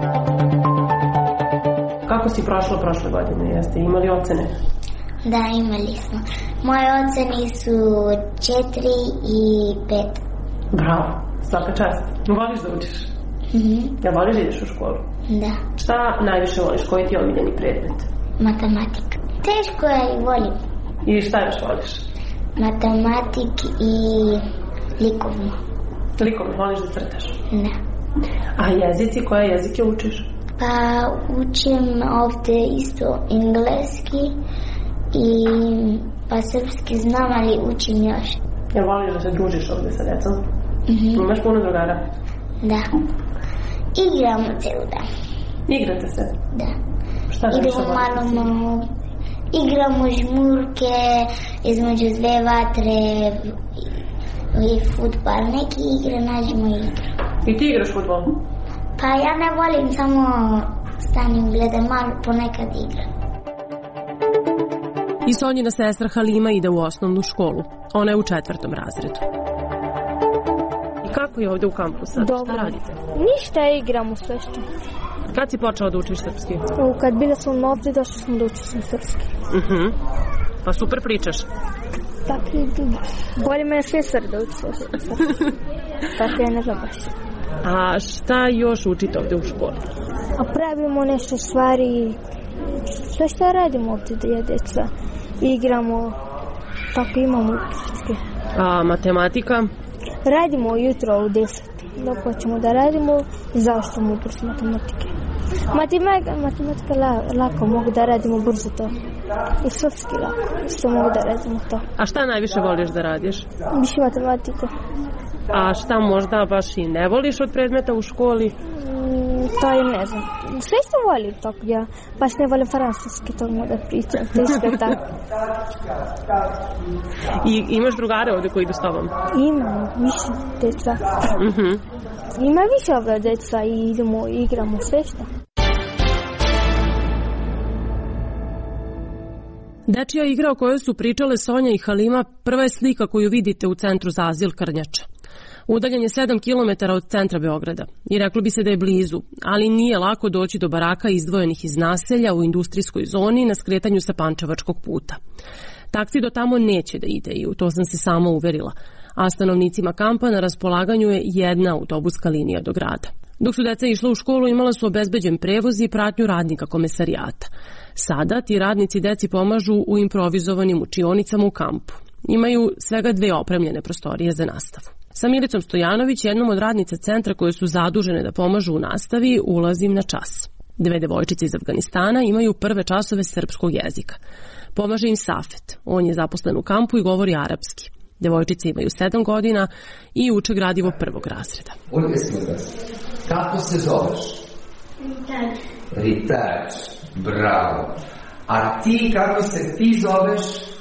Kako si prošla prošle godine? Jeste imali ocene? Da, imali smo. Moje ocene su 4 i 5. Bravo, svaka čast. Voliš da učiš? Ja voliš da ideš u školu? Da. Šta najviše voliš? Koji ti je omiljeni predmet? Matematika. Teško je i volim. I šta još voliš? Matematik i likovno. Likovno, voliš da crtaš? Da. A jezici, koje jezike učiš? Pa učim ovdje isto engleski i pa srpski znam, ali učim još. Jel voliš da se družiš ovdje sa decom? Imaš puno drugara? Da. Igramo celu dan. Igrate se? Da. Šta idemo malo, igramo žmurke između dve vatre i fudbal. Neki igre nađemo igru. I ti igraš fudbal? Pa ja ne volim samo stanim gledam, malo ponekad igram. I Sonjina sestra Halima ide u osnovnu školu. Ona je u 4. razredu. I kako je ovde u kampu sad? Dobro. Šta radite? Ništa, igramo sve što. Kad si počeo da učiš srpski? Kad bila sam ovde, došla sam da učim srpski. Pa super pričaš. Tako i bolje me je sesar da uči srpski. Tako je ne znam baš. A šta još učite ovde u školi? A pravimo nešto stvari, sve što radimo ovde da je deca. Igramo, tako imamo učitelje. A matematika? Radimo jutro u 10. Dok hoćemo da radimo, završimo brzo matematike. Matematika lako, mogu da radimo brzo to. I srpski lako, isto mogu da radimo to. A šta najviše voliš da radiš? Više matematika. A šta možda baš i ne voliš od predmeta u školi? To je ne znam. Sve što volim tako, ja baš ne volim francuski, to da pričam, teško tako. I imaš drugare ovde koji idu s tobom? Imam, više deca. Ima više ovdje deca i idemo, igramo sve što. Dečija igra o kojoj su pričale Sonja i Halima prva je slika koju vidite u centru za azil Krnjača. Udaljen je 7 km od centra Beograda i reklo bi se da je blizu, ali nije lako doći do baraka izdvojenih iz naselja u industrijskoj zoni na skretanju sa Pančevačkog puta. Taksi do tamo neće da ide i u to sam se sama uverila, a stanovnicima kampa na raspolaganju je jedna autobuska linija do grada. Dok su deca išla u školu imala su obezbeđen prevoz i pratnju radnika komesarijata. Sada ti radnici deci pomažu u improvizovanim učionicama u kampu. Imaju svega 2 opremljene prostorije za nastavu. Sa Milicom Stojanović, jednom od radnica centra koje su zadužene da pomažu u nastavi, ulazim na čas. 2 devojčice iz Afganistana imaju prve časove srpskog jezika. Pomaže im Safet. On je zaposlen u kampu i govori arapski. Devojčice imaju 7 godina i uče gradivo 1. razreda. Kako se zoveš? Ritač. Bravo. A ti kako se ti zoveš?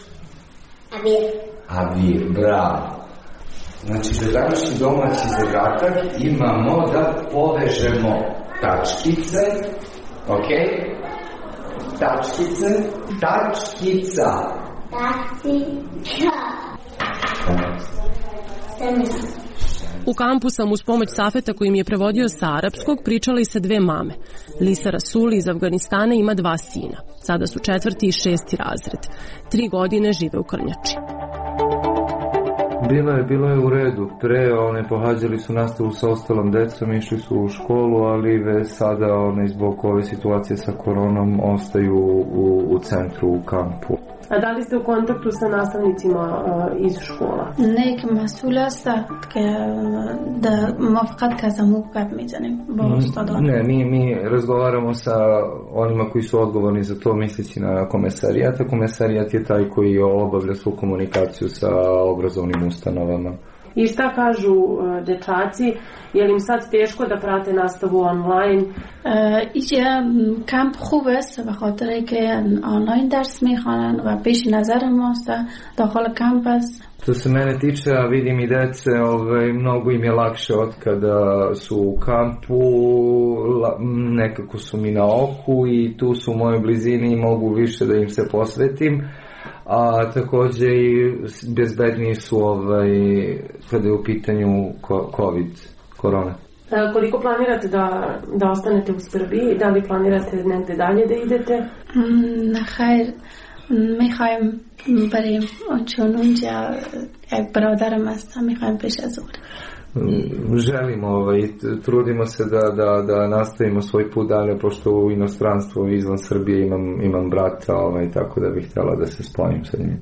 Avir, bravo. Znači, za današnji domaći zadatak imamo da povežemo tačkice, ok? Tačkica. U kampu sam uz pomoć Safeta koji mi je prevodio sa arapskog pričala i sa 2 mame. Lisa Rasuli iz Afganistana ima 2 sina. Sada su 4. i 6. razred. 3 godine žive u Krnjači. Bilo je u redu. Pohađali su nastavu sa ostalom decom, išli su u školu, ali već sada zbog ove situacije sa koronom ostaju u centru, u kampu. A da li ste u kontaktu sa nastavnicima iz škola? نه که مسئول است که موافقت که زمو گپ میزنیم با استادان. Ne, mi razgovaramo sa onima koji su odgovorni za to, misleći na komesarijat. Komesarijat je taj koji obavlja svu komunikaciju sa obrazovnim ustanovama. I šta kažu dečaci? Je li im sad teško da prate nastavu online? کمپ خوب است به خاطر که آنلاین درس میخوانند و پیش نظر ماست داخل کمپ است. Što se mene tiče, a vidim i dece, mnogo im je lakše od kada su u kampu, nekako su mi na oku i tu su u mojoj blizini i mogu više da im se posvetim. A takođe i bezbedniji su kada je u pitanju korona. Koliko planirate da ostanete u Srbiji? Da li planirate negde dalje da idete? خیر میخوایم بریم چون اونجا یک برادرم هست میخوایم پیش از اون. Želimo, trudimo se da nastavimo svoj put dalje, pošto u inostranstvu izvan Srbije imam brata, tako da bih htjela da se spojim sa njim.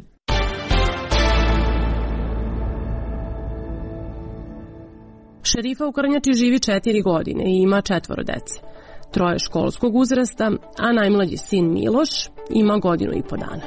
Šerifa u Krnjači živi 4 godine i ima 4 dece. 3 školskog uzrasta, a najmlađi sin Miloš ima 1.5 godina.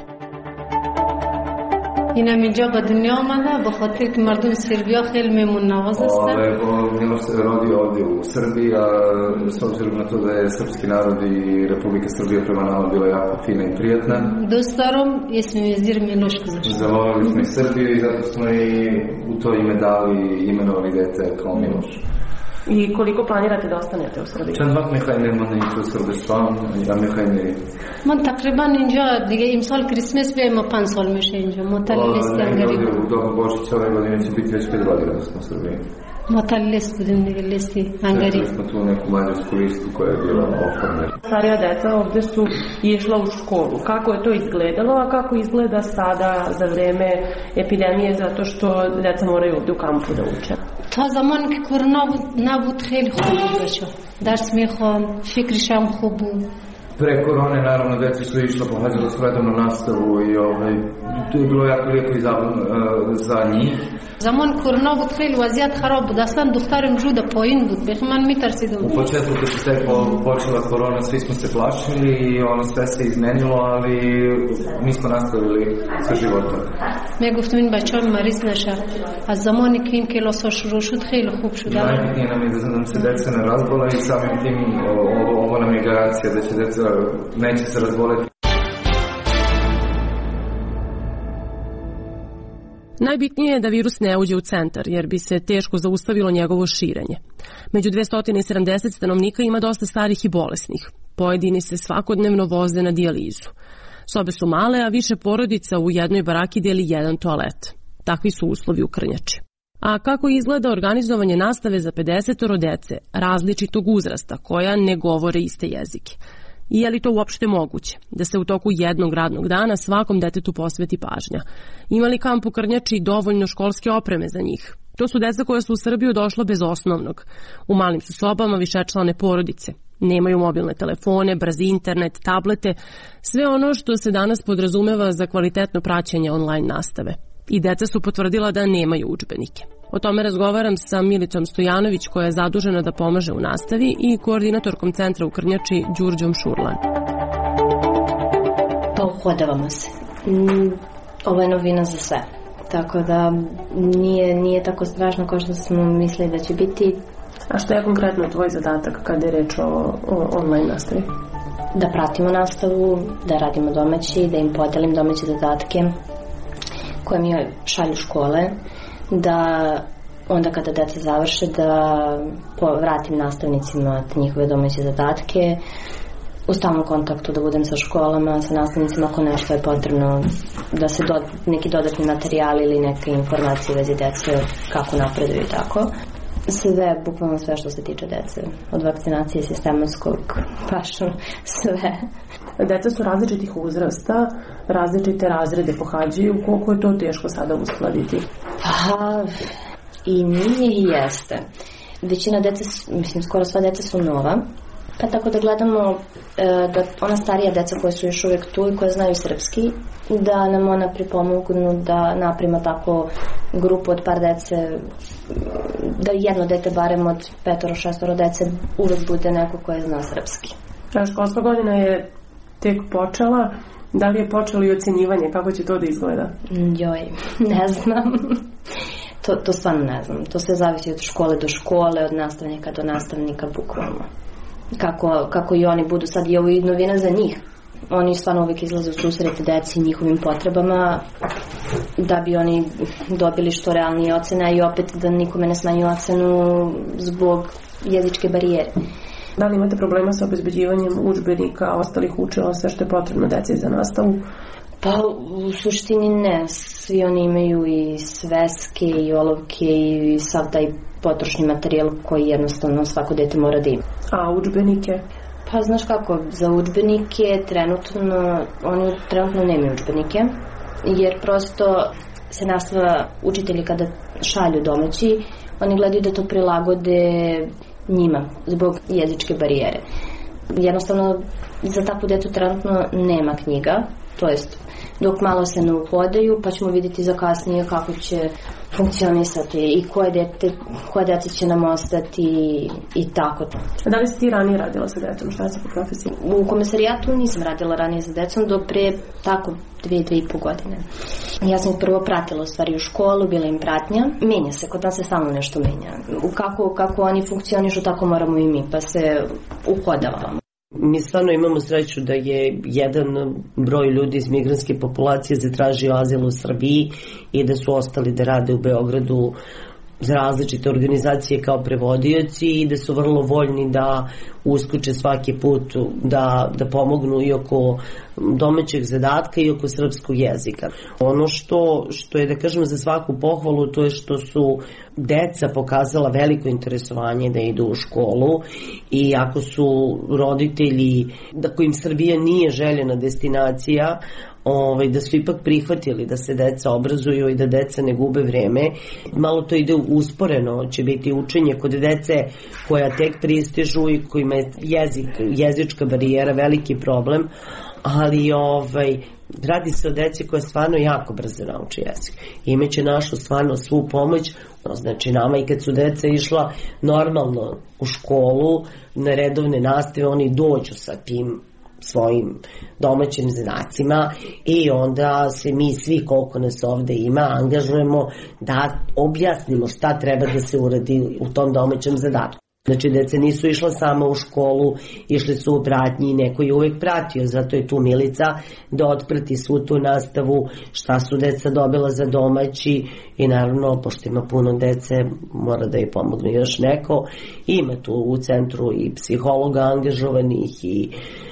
اینم اینجا به دنیا آمده به خاطر که مردم سربیا خیلی مهمون نواز هستن. Miloš se rodio ovdje u Srbiji, a s obzirom na to da je srpski narod i Republika Srbija prema nama bila jako fina i prijatna. دوست دارم اسم وزیر میلوش گذاشتم. Zavolili smo i Srbiju i zato smo i u to ime dali imenovali dete kao Miloš. I koliko planirate da ostanete u Srbiji? چند وقت میخواین بمانید تو صربستان یا میخواین؟ من تقریبا اینجا دیگه امسال کریسمس بیایم و 5 سال میشه اینجا متللیستی هنگاری do Božića ove godine će biti već 5 godina da smo u Srbiji. متللیست budem دیگه listi hangari. Čekali smo tu neku mađarsku listu koja je bila oformljena. Starija deca ovde su išla u školu. Kako je to izgledalo, a kako izgleda sada za vreme epidemije, zato što deca moraju ovde u kampu da uče? تا زمان که کرونا نبود خیلی خوب بود بچه درس میخوام فکرشم خوب بود Pre korone, naravno, deca su išla, pohađala su redovnu nastavu i to je bilo jako lijepo i za njih. زمان کرونا بود خیلی وضعیت خراب بود اصلا دخترم جوده پایین بود بخی من میترسیدم U početku kad se tek počela korona svi smo se plašili i sve se izmenilo, ali mi smo nastavili sa životom. میگفتم این بچه ها مریض نشه از زمانی که این کلاس ها شروع شد خیلی خوب شد. Najbitnije nam je da nam se deca ne razbola i samim tim ovo nam je garancija da će deca neće se razboleti. Najbitnije je da virus ne uđe u centar, jer bi se teško zaustavilo njegovo širenje. Među 270 stanovnika ima dosta starih i bolesnih. Pojedini se svakodnevno voze na dijalizu. Sobe su male, a više porodica u jednoj baraki deli jedan toalet. Takvi su uslovi u Krnjači. A kako izgleda organizovanje nastave za 50 dece različitog uzrasta koja ne govore iste jezike? I je li to uopšte moguće, da se u toku jednog radnog dana svakom detetu posveti pažnja? Ima li kamp u Krnjači dovoljno školske opreme za njih? To su deca koja su u Srbiju došla bez osnovnog. U malim su sobama višečlane porodice. Nemaju mobilne telefone, brzi internet, tablete, sve ono što se danas podrazumeva za kvalitetno praćenje online nastave. I deca su potvrdila da nemaju udžbenike. O tome razgovaram sa Milicom Stojanović, koja je zadužena da pomaže u nastavi, i koordinatorkom centra u Krnjači Đurđom Šurlan. Pa uhodavamo se. Ovo je novina za sve. Tako da nije tako strašno kao što smo mislili da će biti. A što je konkretno tvoj zadatak kada je reč o online nastavi? Da pratimo nastavu, da radimo domaći, da im podelim domaće zadatke koje mi šalju škole, da onda kada deca završe da vratim nastavnicima njihove domaće zadatke, u stalnom kontaktu da budem sa školama, sa nastavnicima ako nešto je potrebno, da se neki dodatni materijali ili neke informacije u vezi dece, kako napreduju i tako. Sve, bukvalno sve što se tiče dece, od vakcinacije, sistematskog, baš sve. Deca su različitih uzrasta, različite razrede pohađaju, koliko je to teško sada uskladiti? Pa, i nije i jeste. Većina dece, mislim, skoro sva deca su nova, pa tako da gledamo da ona starija deca koja su još uvijek tu i koja znaju srpski, da nam ona pripomognu da napravimo tako grupu od par dece, da jedno dete barem od 5-6 dece uvijek bude neko koje zna srpski. Školska godina je tek počela. Da li je počelo i ocenjivanje? Kako će to da izgleda? Joj, ne znam. To stvarno ne znam. To sve zavisi od škole do škole, od nastavnika do nastavnika, bukvalno. Kako i oni budu sad, i ovo je novina za njih. Oni stvarno uvijek izlaze u susret deci njihovim potrebama da bi oni dobili što realnije ocene i opet da nikome ne smanju ocenu zbog jezičke barijere. Da li imate problema sa obezbeđivanjem udžbenika, ostalih učila, sve što je potrebno deci za nastavu? Pa u suštini ne. Svi oni imaju i sveske i olovke i sav taj potrošni materijal koji jednostavno svako dete mora da ima. A udžbenike? Pa znaš kako, za udžbenike oni trenutno nemaju udžbenike, jer prosto se nastava, učitelji kada šalju domaći, oni gledaju da to prilagode njima zbog jezičke barijere. Jednostavno za takvu decu trenutno nema knjiga, to jest dok malo se ne uhodaju, pa ćemo vidjeti za kasnije kako će funkcionisati i koje dece će nam ostati i tako. Da li si ti ranije radila sa decom? Šta si po profesiji? U komesarijatu nisam radila ranije sa decom do pre tako 2,5 godine. Ja sam ih prvo pratila u stvari u školu, bila im pratnja. Menja se, kod nas se stalno nešto menja. Kako oni funkcionišu, tako moramo i mi, pa se uhodavamo. Mi stvarno imamo sreću da je jedan broj ljudi iz migrantske populacije zatražio azil u Srbiji i da su ostali da rade u Beogradu za različite organizacije kao prevodioci i da su vrlo voljni da uskoče svaki put da pomognu i oko domaćeg zadatka i oko srpskog jezika. Ono što je, da kažem, za svaku pohvalu, to je što su deca pokazala veliko interesovanje da idu u školu i ako su roditelji, da kojim Srbija nije željena destinacija, da su ipak prihvatili da se deca obrazuju i da deca ne gube vreme. Malo to ide usporeno, će biti učenje kod dece koja tek pristižu i kojima je jezička barijera veliki problem, ali radi se o deci koja stvarno jako brzo nauči jezik. Imaće našu stvarno svu pomoć, znači nama i kad su deca išla normalno u školu, na redovne nastave, oni dođu sa tim svojim domaćim zadacima i onda se mi svi, koliko nas ovde ima, angažujemo da objasnimo šta treba da se uradi u tom domaćem zadatku. Znači, deca nisu išla samo u školu, išli su u pratnji i neko je uvek pratio, zato je tu Milica da otprati svu tu nastavu, šta su deca dobila za domaći i naravno, pošto ima puno dece, mora da je pomogne još neko. Ima tu u centru i psihologa angažovanih i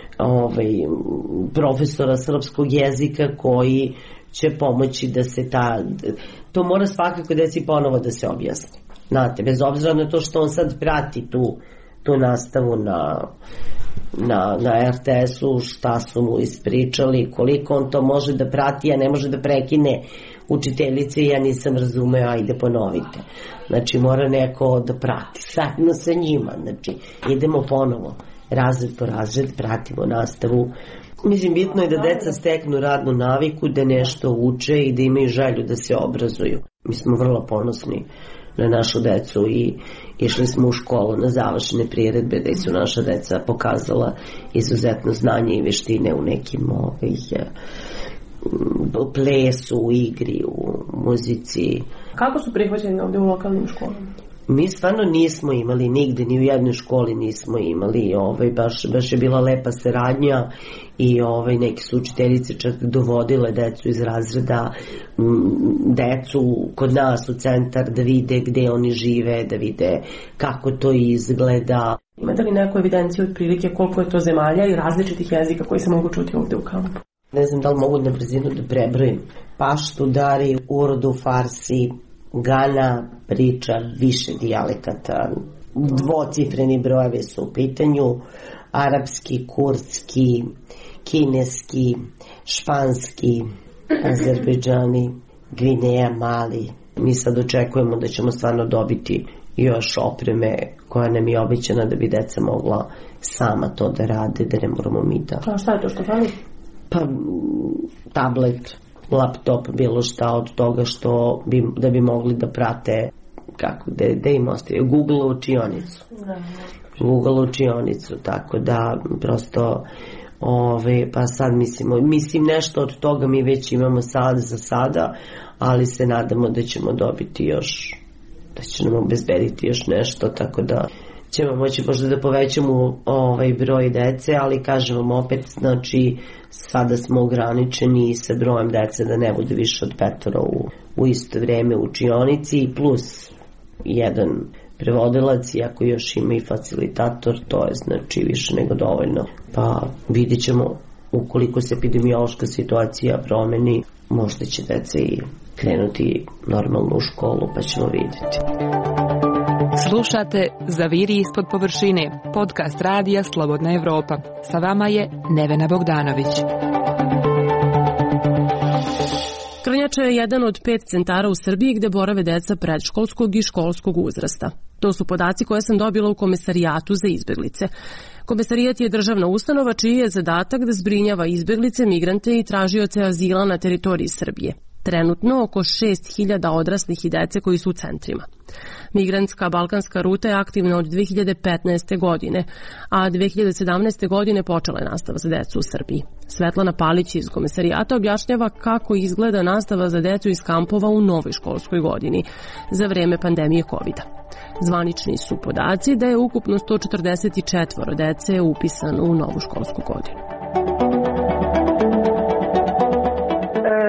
profesora srpskog jezika koji će pomoći da se to mora svakako deci ponovo da se objasni. Znate, bez obzira na to što on sad prati tu nastavu na RTS-u, šta su mu ispričali, koliko on to može da prati, a ne može da prekine učiteljice, ja nisam razumeo, ajde ponovite. Znači, mora neko da prati zajedno sa njima. Znači, idemo ponovo razred po razred, pratimo nastavu. Mislim, bitno je da deca steknu radnu naviku, da nešto uče i da imaju želju da se obrazuju. Mi smo vrlo ponosni na našu decu i išli smo u školu na završene priredbe da su naša deca pokazala izuzetno znanje i veštine u nekim plesu, u igri, u muzici. Kako su prihvaćeni ovdje u lokalnim školama? Mi stvarno nismo imali nigde, ni u jednoj školi nismo imali, baš je bila lepa saradnja i neke su učiteljice čak dovodile decu iz razreda, decu kod nas u centar da vide gde oni žive, da vide kako to izgleda. Imate li neku evidenciju otprilike koliko je to zemalja i različitih jezika koji se mogu čuti ovdje u kampu? Ne znam da li mogu na brzinu da prebrojim. Paštu, Dari, Urdu, Farsi, Gana priča više dijalekata, dvocifreni brojevi su u pitanju, arapski, kurdski, kineski, španski, Azerbejdžani, Gvineja, Mali. Mi sad očekujemo da ćemo stvarno dobiti još opreme koja nam je obećana da bi deca mogla sama to da rade, da ne moramo mi da... A šta je to što fali? Pa tablet, laptop, bilo šta od toga da bi mogli da prate da im ostaje Google učionicu. Google učionicu, tako da prosto pa sad mislim nešto od toga mi već imamo sad za sada, ali se nadamo da ćemo dobiti još, da će nam obezbediti još nešto, tako da ćemo moći možda da povećamo broj dece, ali kažem vam opet, znači sada smo ograničeni sa brojem dece da ne bude više od 5 u isto vreme u učionici, plus jedan prevodilac i ako još ima i facilitator, to je znači više nego dovoljno. Pa vidit ćemo ukoliko se epidemiološka situacija promeni, možda će deca i krenuti normalno u školu, pa ćemo vidjeti. Slušate Zaviri ispod površine, podcast radija Slobodna Evropa. Sa vama je Nevena Bogdanović. Krnjača je jedan od 5 centara u Srbiji gde borave deca predškolskog i školskog uzrasta. To su podaci koje sam dobila u Komesarijatu za izbeglice. Komesarijat je državna ustanova čiji je zadatak da zbrinjava izbeglice, migrante i tražioce azila na teritoriji Srbije. Trenutno oko 6.000 odraslih i dece koji su u centrima. Migrantska balkanska ruta je aktivna od 2015. godine, a 2017. godine počela je nastava za decu u Srbiji. Svetlana Palić iz Komesarijata objašnjava kako izgleda nastava za decu iz kampova u novoj školskoj godini za vreme pandemije COVID-a. Zvanični su podaci da je ukupno 144 dece upisano u novu školsku godinu.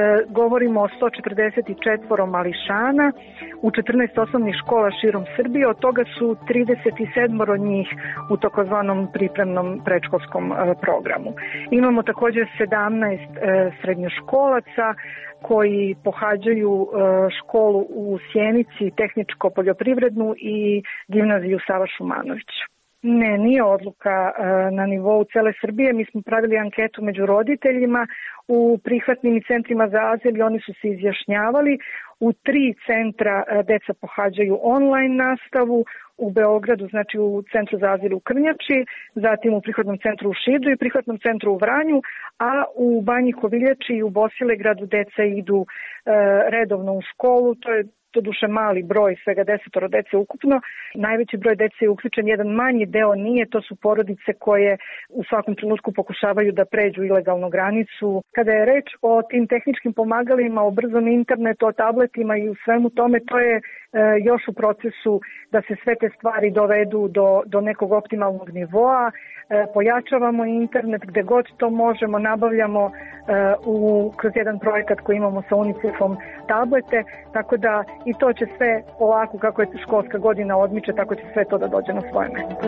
govorimo o 144 mališana u 14 osnovnih škola širom Srbije, od toga su 37 njih u takozvanom pripremnom predškolskom programu. Imamo također 17 srednjoškolaca koji pohađaju školu u Sjenici, tehničko-poljoprivrednu i gimnaziju Sava Šumanović. Ne, nije odluka na nivou cele Srbije. Mi smo pravili anketu među roditeljima u prihvatnim centrima za azil i oni su se izjašnjavali. U 3 centra deca pohađaju online nastavu, u Beogradu, znači u Centru za azil u Krnjači, zatim u prihvatnom centru u Šidu i prihvatnom centru u Vranju, a u Banji Koviljači i u Bosilegradu deca idu redovno u školu. To je doduše mali broj, svega 10 dece ukupno. Najveći broj dece je uključen, jedan manji deo nije, to su porodice koje u svakom trenutku pokušavaju da pređu ilegalnu granicu. Kada je reč o tim tehničkim pomagalima, o brzom internetu, o tabletima i u svemu tome, to je još u procesu da se sve te stvari dovedu do nekog optimalnog nivoa. Pojačavamo internet gde god to možemo, nabavljamo kroz jedan projekat koji imamo sa UNICEF-om tablete, tako da i to će sve polako, kako je školska godina odmiče, tako će sve to da dođe na svoje mesto.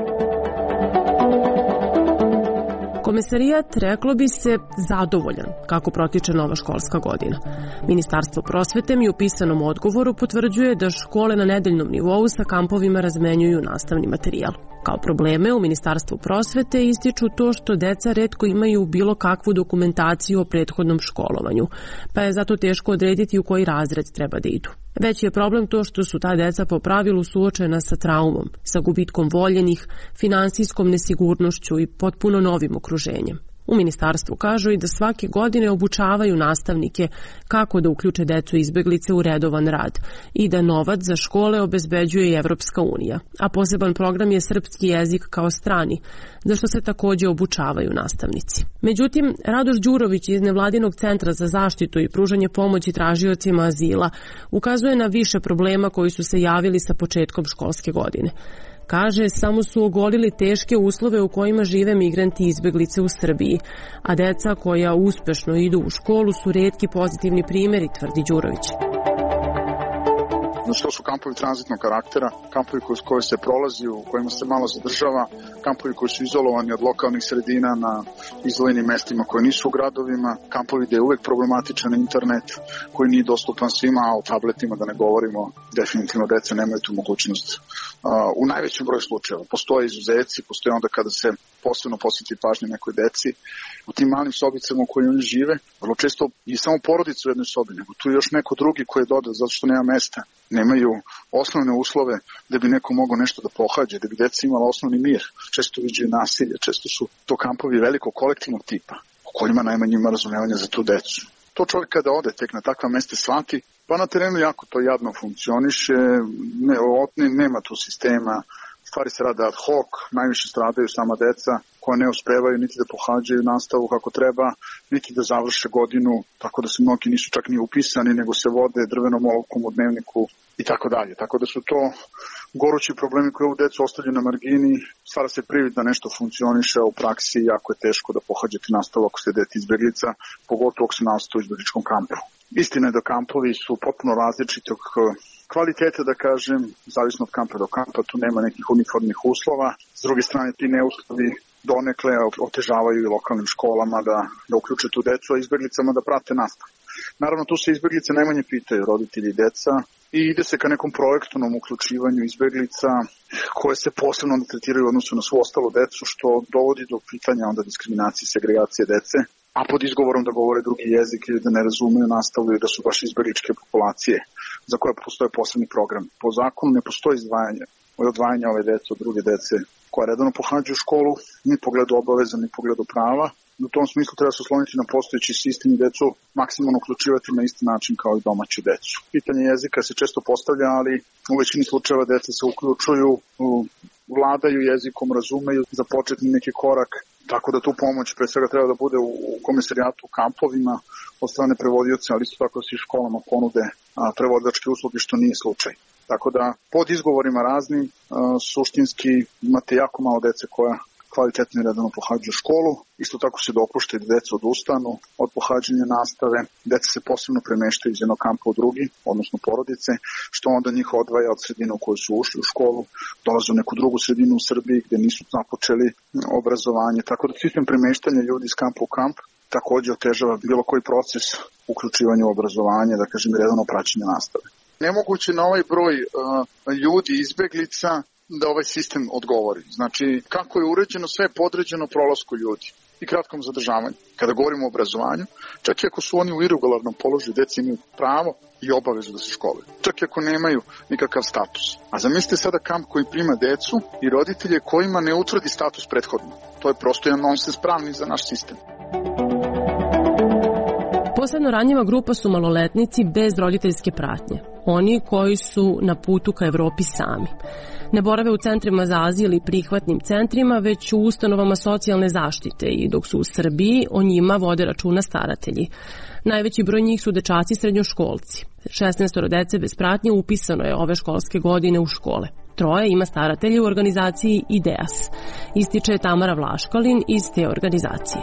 Komesarijat, reklo bi se, zadovoljan kako protiče nova školska godina. Ministarstvo prosvete mi u pisanom odgovoru potvrđuje da škole na nedeljnom nivou sa kampovima razmenjuju nastavni materijal. Kao probleme u Ministarstvu prosvete ističu to što deca retko imaju bilo kakvu dokumentaciju o prethodnom školovanju, pa je zato teško odrediti u koji razred treba da idu. Veći je problem to što su ta deca po pravilu suočena sa traumom, sa gubitkom voljenih, finansijskom nesigurnošću i potpuno novim okruženjem. U ministarstvu kažu i da svake godine obučavaju nastavnike kako da uključe decu izbeglice u redovan rad i da novac za škole obezbeđuje i Evropska unija, a poseban program je srpski jezik kao strani, za što se takođe obučavaju nastavnici. Međutim, Radoš Đurović iz Nevladinog centra za zaštitu i pružanje pomoći tražiocima azila ukazuje na više problema koji su se javili sa početkom školske godine. Kaže, samo su ogolili teške uslove u kojima žive migranti i izbeglice u Srbiji, a deca koja uspešno idu u školu su retki pozitivni primjeri, tvrdi Đurović. To su kampovi tranzitnog karaktera, kampovi koji se prolazi, u kojima se malo zadržava, kampovi koji su izolovani od lokalnih sredina na izdvojenim mestima koji nisu u gradovima, kampovi gde je uvek problematičan internet koji nije dostupan svima, a o tabletima da ne govorimo, definitivno deca nemaju tu mogućnost. U najvećem broju slučajeva postoje izuzeci, postoje onda kada se posebno posveti pažnje nekoj deci. U tim malim sobicama u kojima oni žive, vrlo često i samo porodica u jednoj sobi, nego tu je još neko drugi koji je dodat zato što nema mesta. Nemaju osnovne uslove da bi neko mogao nešto da pohađe, da bi deca imala osnovni mir. Često viđaju nasilje, često su to kampovi velikog kolektivnog tipa, u kojima najmanje ima razumevanja za tu decu. To čovjek kada ode tek na takva mesta shvati, pa na terenu jako to jadno funkcioniše, nema tu sistema, stvari se rade ad hoc, najviše stradaju sama deca koja ne uspevaju niti da pohađaju nastavu kako treba, niti da završe godinu, tako da se mnogi nisu čak ni upisani, nego se vode drvenom olovkom u dnevniku i tako dalje. Tako da su to gorući problemi koji ovu decu ostavljaju na margini, stvara se privid da nešto funkcioniše, u praksi jako je teško da pohađate nastavu ako ste dete izbeglica, pogotovo ako se nastavu u izbegličkom kampu. Istina je da kampovi su potpuno različitog kvaliteta, da kažem, zavisno od kampa do kampa, tu nema nekih uniformnih uslova. S druge strane, ti neuslovi donekle otežavaju i lokalnim školama da uključe tu decu, a izbeglicama da prate nastavu. Naravno, tu se izbeglice najmanje pitaju, roditelji i deca, i ide se ka nekom projektnom uključivanju izbeglica koje se posebno onda tretiraju u odnosu na svu ostalu decu, što dovodi do pitanja onda diskriminacije i segregacije dece, a pod izgovorom da govore drugi jezik ili da ne razumeju nastavu i da su baš izbegličke populacije za koje postoje posebni program. Po zakonu ne postoji odvajanje ove dece od druge dece koja redovno pohađaju školu, ni pogledu obaveza, ni pogledu prava. U tom smislu treba se osloniti na postojeći sistem i decu maksimalno uključivati na isti način kao i domaću decu. Pitanje jezika se često postavlja, ali u većini slučajeva deca se uključuju, vladaju jezikom, razumeju za početni neki korak, tako da tu pomoć pre svega treba da bude u komesarijatu, u kampovima od strane prevodioca, ali isto tako da se i školama ponude prevodilačke usluge, što nije slučaj. Tako da pod izgovorima raznim suštinski imate jako malo dece koja kvalitetno i redovno pohađaju školu. Isto tako se dopušta da deca odustanu od pohađanja nastave. Deca se posebno premeštaju iz jednog kampa u drugi, odnosno porodice, što onda njih odvaja od sredine u kojoj su ušli u školu, dolaze u neku drugu sredinu u Srbiji gde nisu započeli obrazovanje. Tako da sistem premeštanja ljudi iz kampa u kamp takođe otežava bilo koji proces uključivanja u obrazovanje, da kažem, redovno praćenje nastave. Nemoguće na ovaj broj ljudi, izbeglica, da ovaj sistem odgovori. Znači, kako je uređeno, sve je podređeno prolasku ljudi i kratkom zadržavanju. Kada govorimo o obrazovanju, čak i ako su oni u irregularnom položaju, deca imaju pravo i obavezu da se školuju. Čak i ako nemaju nikakav status. A zamislite sada kamp koji prima decu i roditelje kojima ne utvrdi status prethodno. To je prosto jedan nonsens pravni za naš sistem. Posebno ranjiva grupa su maloletnici bez roditeljske pratnje. Oni koji su na putu ka Evropi sami. Ne borave u centrima za azil i prihvatnim centrima, već u ustanovama socijalne zaštite i dok su u Srbiji, o njima vode računa staratelji. Najveći broj njih su dečaci srednjoškolci. 16 dece bez pratnje upisano je ove školske godine u škole. 3 ima staratelji u organizaciji IDEAS, ističe Tamara Vlaškalin iz te organizacije.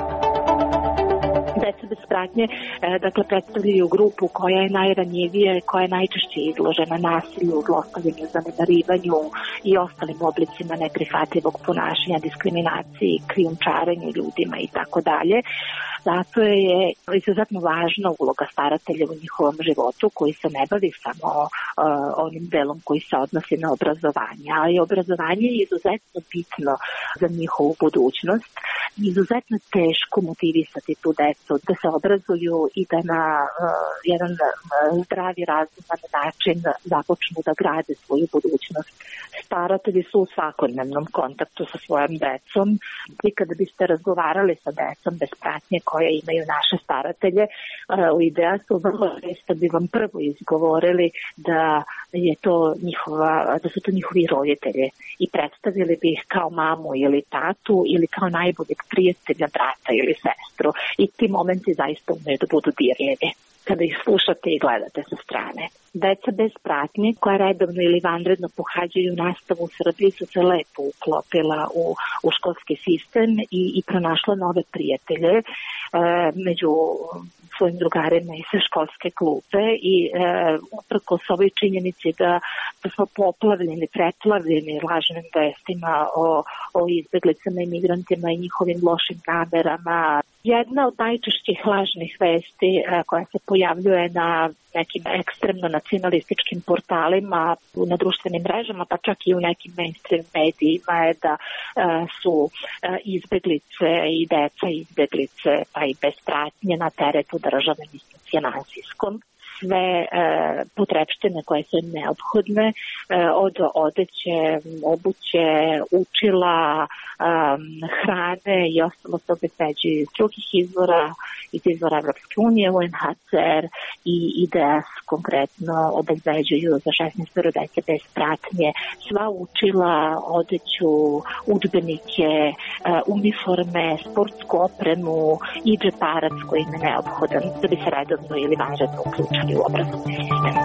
Deca bez pratnje, dakle, predstavljaju grupu koja je najranjivija, koja je najčešće izložena nasilju, zlostavljanju, zanemarivanju i ostalim oblicima neprihvatljivog ponašanja, diskriminaciji, krijumčarenju ljudima i tako dalje. Zato je izuzetno važna uloga staratelja u njihovom životu, koji se ne bavi samo onim delom koji se odnosi na obrazovanje, ali obrazovanje je izuzetno bitno za njihovu budućnost. Izuzetno teško motivisati tu decu da se obrazuju i da na jedan zdravi, razuman način započnu da grade svoju budućnost. Staratelji su u svakodnevnom kontaktu sa svojom decom i kada biste razgovarali sa decom bez pratnje koje imaju naše staratelje, u IDEAS-u vrlo često bi vam prvo izgovorili da su to njihovi roditelji i predstavili bi ih kao mamu ili tatu ili kao najboljeg prijatelja, brata ili sestru. I ti momenti zaista umeju da budu dirljivi kada ih slušate i gledate sa strane. Deca bez pratnje koja redovno ili vanredno pohađaju nastavu u Srbiji su se lepo uklopila u školski sistem i pronašla nove prijatelje među svojim drugarima i sa školske klupe i uprkos ovoj činjenici da smo preplavljeni lažnim vestima o izbeglicama i migrantima i njihovim lošim namerama. Jedna od najčešćih lažnih vesti koja se pojavljuje na nekim ekstremno nacionalističkim portalima, na društvenim mrežama, pa čak i u nekim mainstream medijima je da su izbeglice i deca izbeglice, pa i bez pratnje na teretu države finansijskom. Sve potrepštine koje su neophodne od odeće, obuće, učila, hrane i ostalo se obezbeđuju iz drugih izvora, iz izvora Evropske unije, UNHCR i IDEAS konkretno obezbeđuju za 16 dece bez pratnje sva učila, odeću, udžbenike, uniforme, sportsku opremu i džeparac koji im je neophodan da bi se redovno ili vanredno uključili u obrazovni sistem.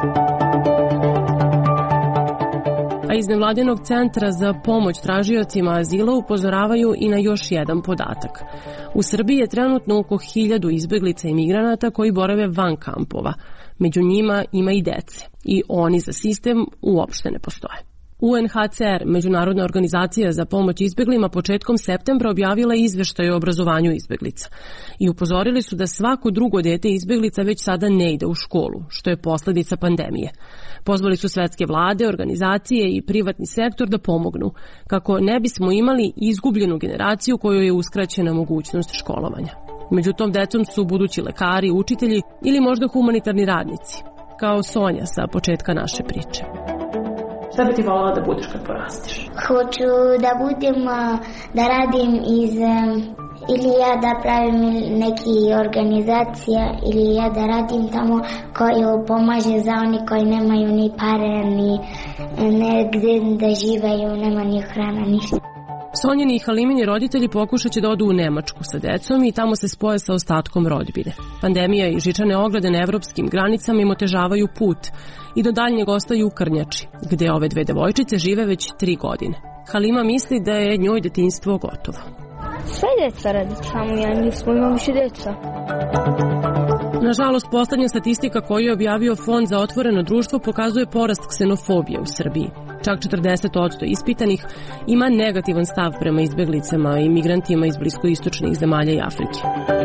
A iz nevladinog centra za pomoć tražiocima azila upozoravaju i na još jedan podatak. U Srbiji je trenutno oko 1000 izbeglica i migranata koji borave van kampova. Među njima ima i dece i oni za sistem uopšte ne postoje. UNHCR, Međunarodna organizacija za pomoć izbeglima, početkom septembra objavila izveštaj o obrazovanju izbeglica i upozorili su da svako drugo dete izbeglica već sada ne ide u školu, što je posledica pandemije. Pozvali su svetske vlade, organizacije i privatni sektor da pomognu, kako ne bismo imali izgubljenu generaciju kojoj je uskraćena mogućnost školovanja. Među tom decom su budući lekari, učitelji ili možda humanitarni radnici, kao Sonja sa početka naše priče. Šta bi ti voljela da budeš kad porastiš? Hoću da budem, da radim ili ja da pravim neki organizacija ili ja da radim tamo koju pomaže za oni koji nemaju ni pare, ni negde da živeju, nema ni hrana, ništa. Sonjini i Halimini roditelji pokušat će da odu u Nemačku sa decom i tamo se spoje sa ostatkom rodbine. Pandemija i žičane ograde na evropskim granicama im otežavaju put i do daljnjeg ostaju u Krnjači, gde ove dve devojčice žive već 3 godine. Halima misli da je njoj detinjstvo gotovo. Sve djeca radi, samo ja nismo imali više djeca. Nažalost, poslednja statistika koju je objavio Fond za otvoreno društvo pokazuje porast ksenofobije u Srbiji. Čak 40% ispitanih ima negativan stav prema izbeglicama i migrantima iz bliskoistočnih zemalja i Afrike.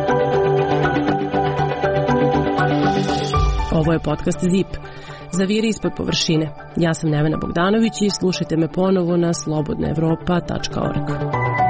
Ovo je podcast ZIP. Zaviri ispod površine. Ja sam Nevena Bogdanović i slušajte me ponovo na slobodnaevropa.org.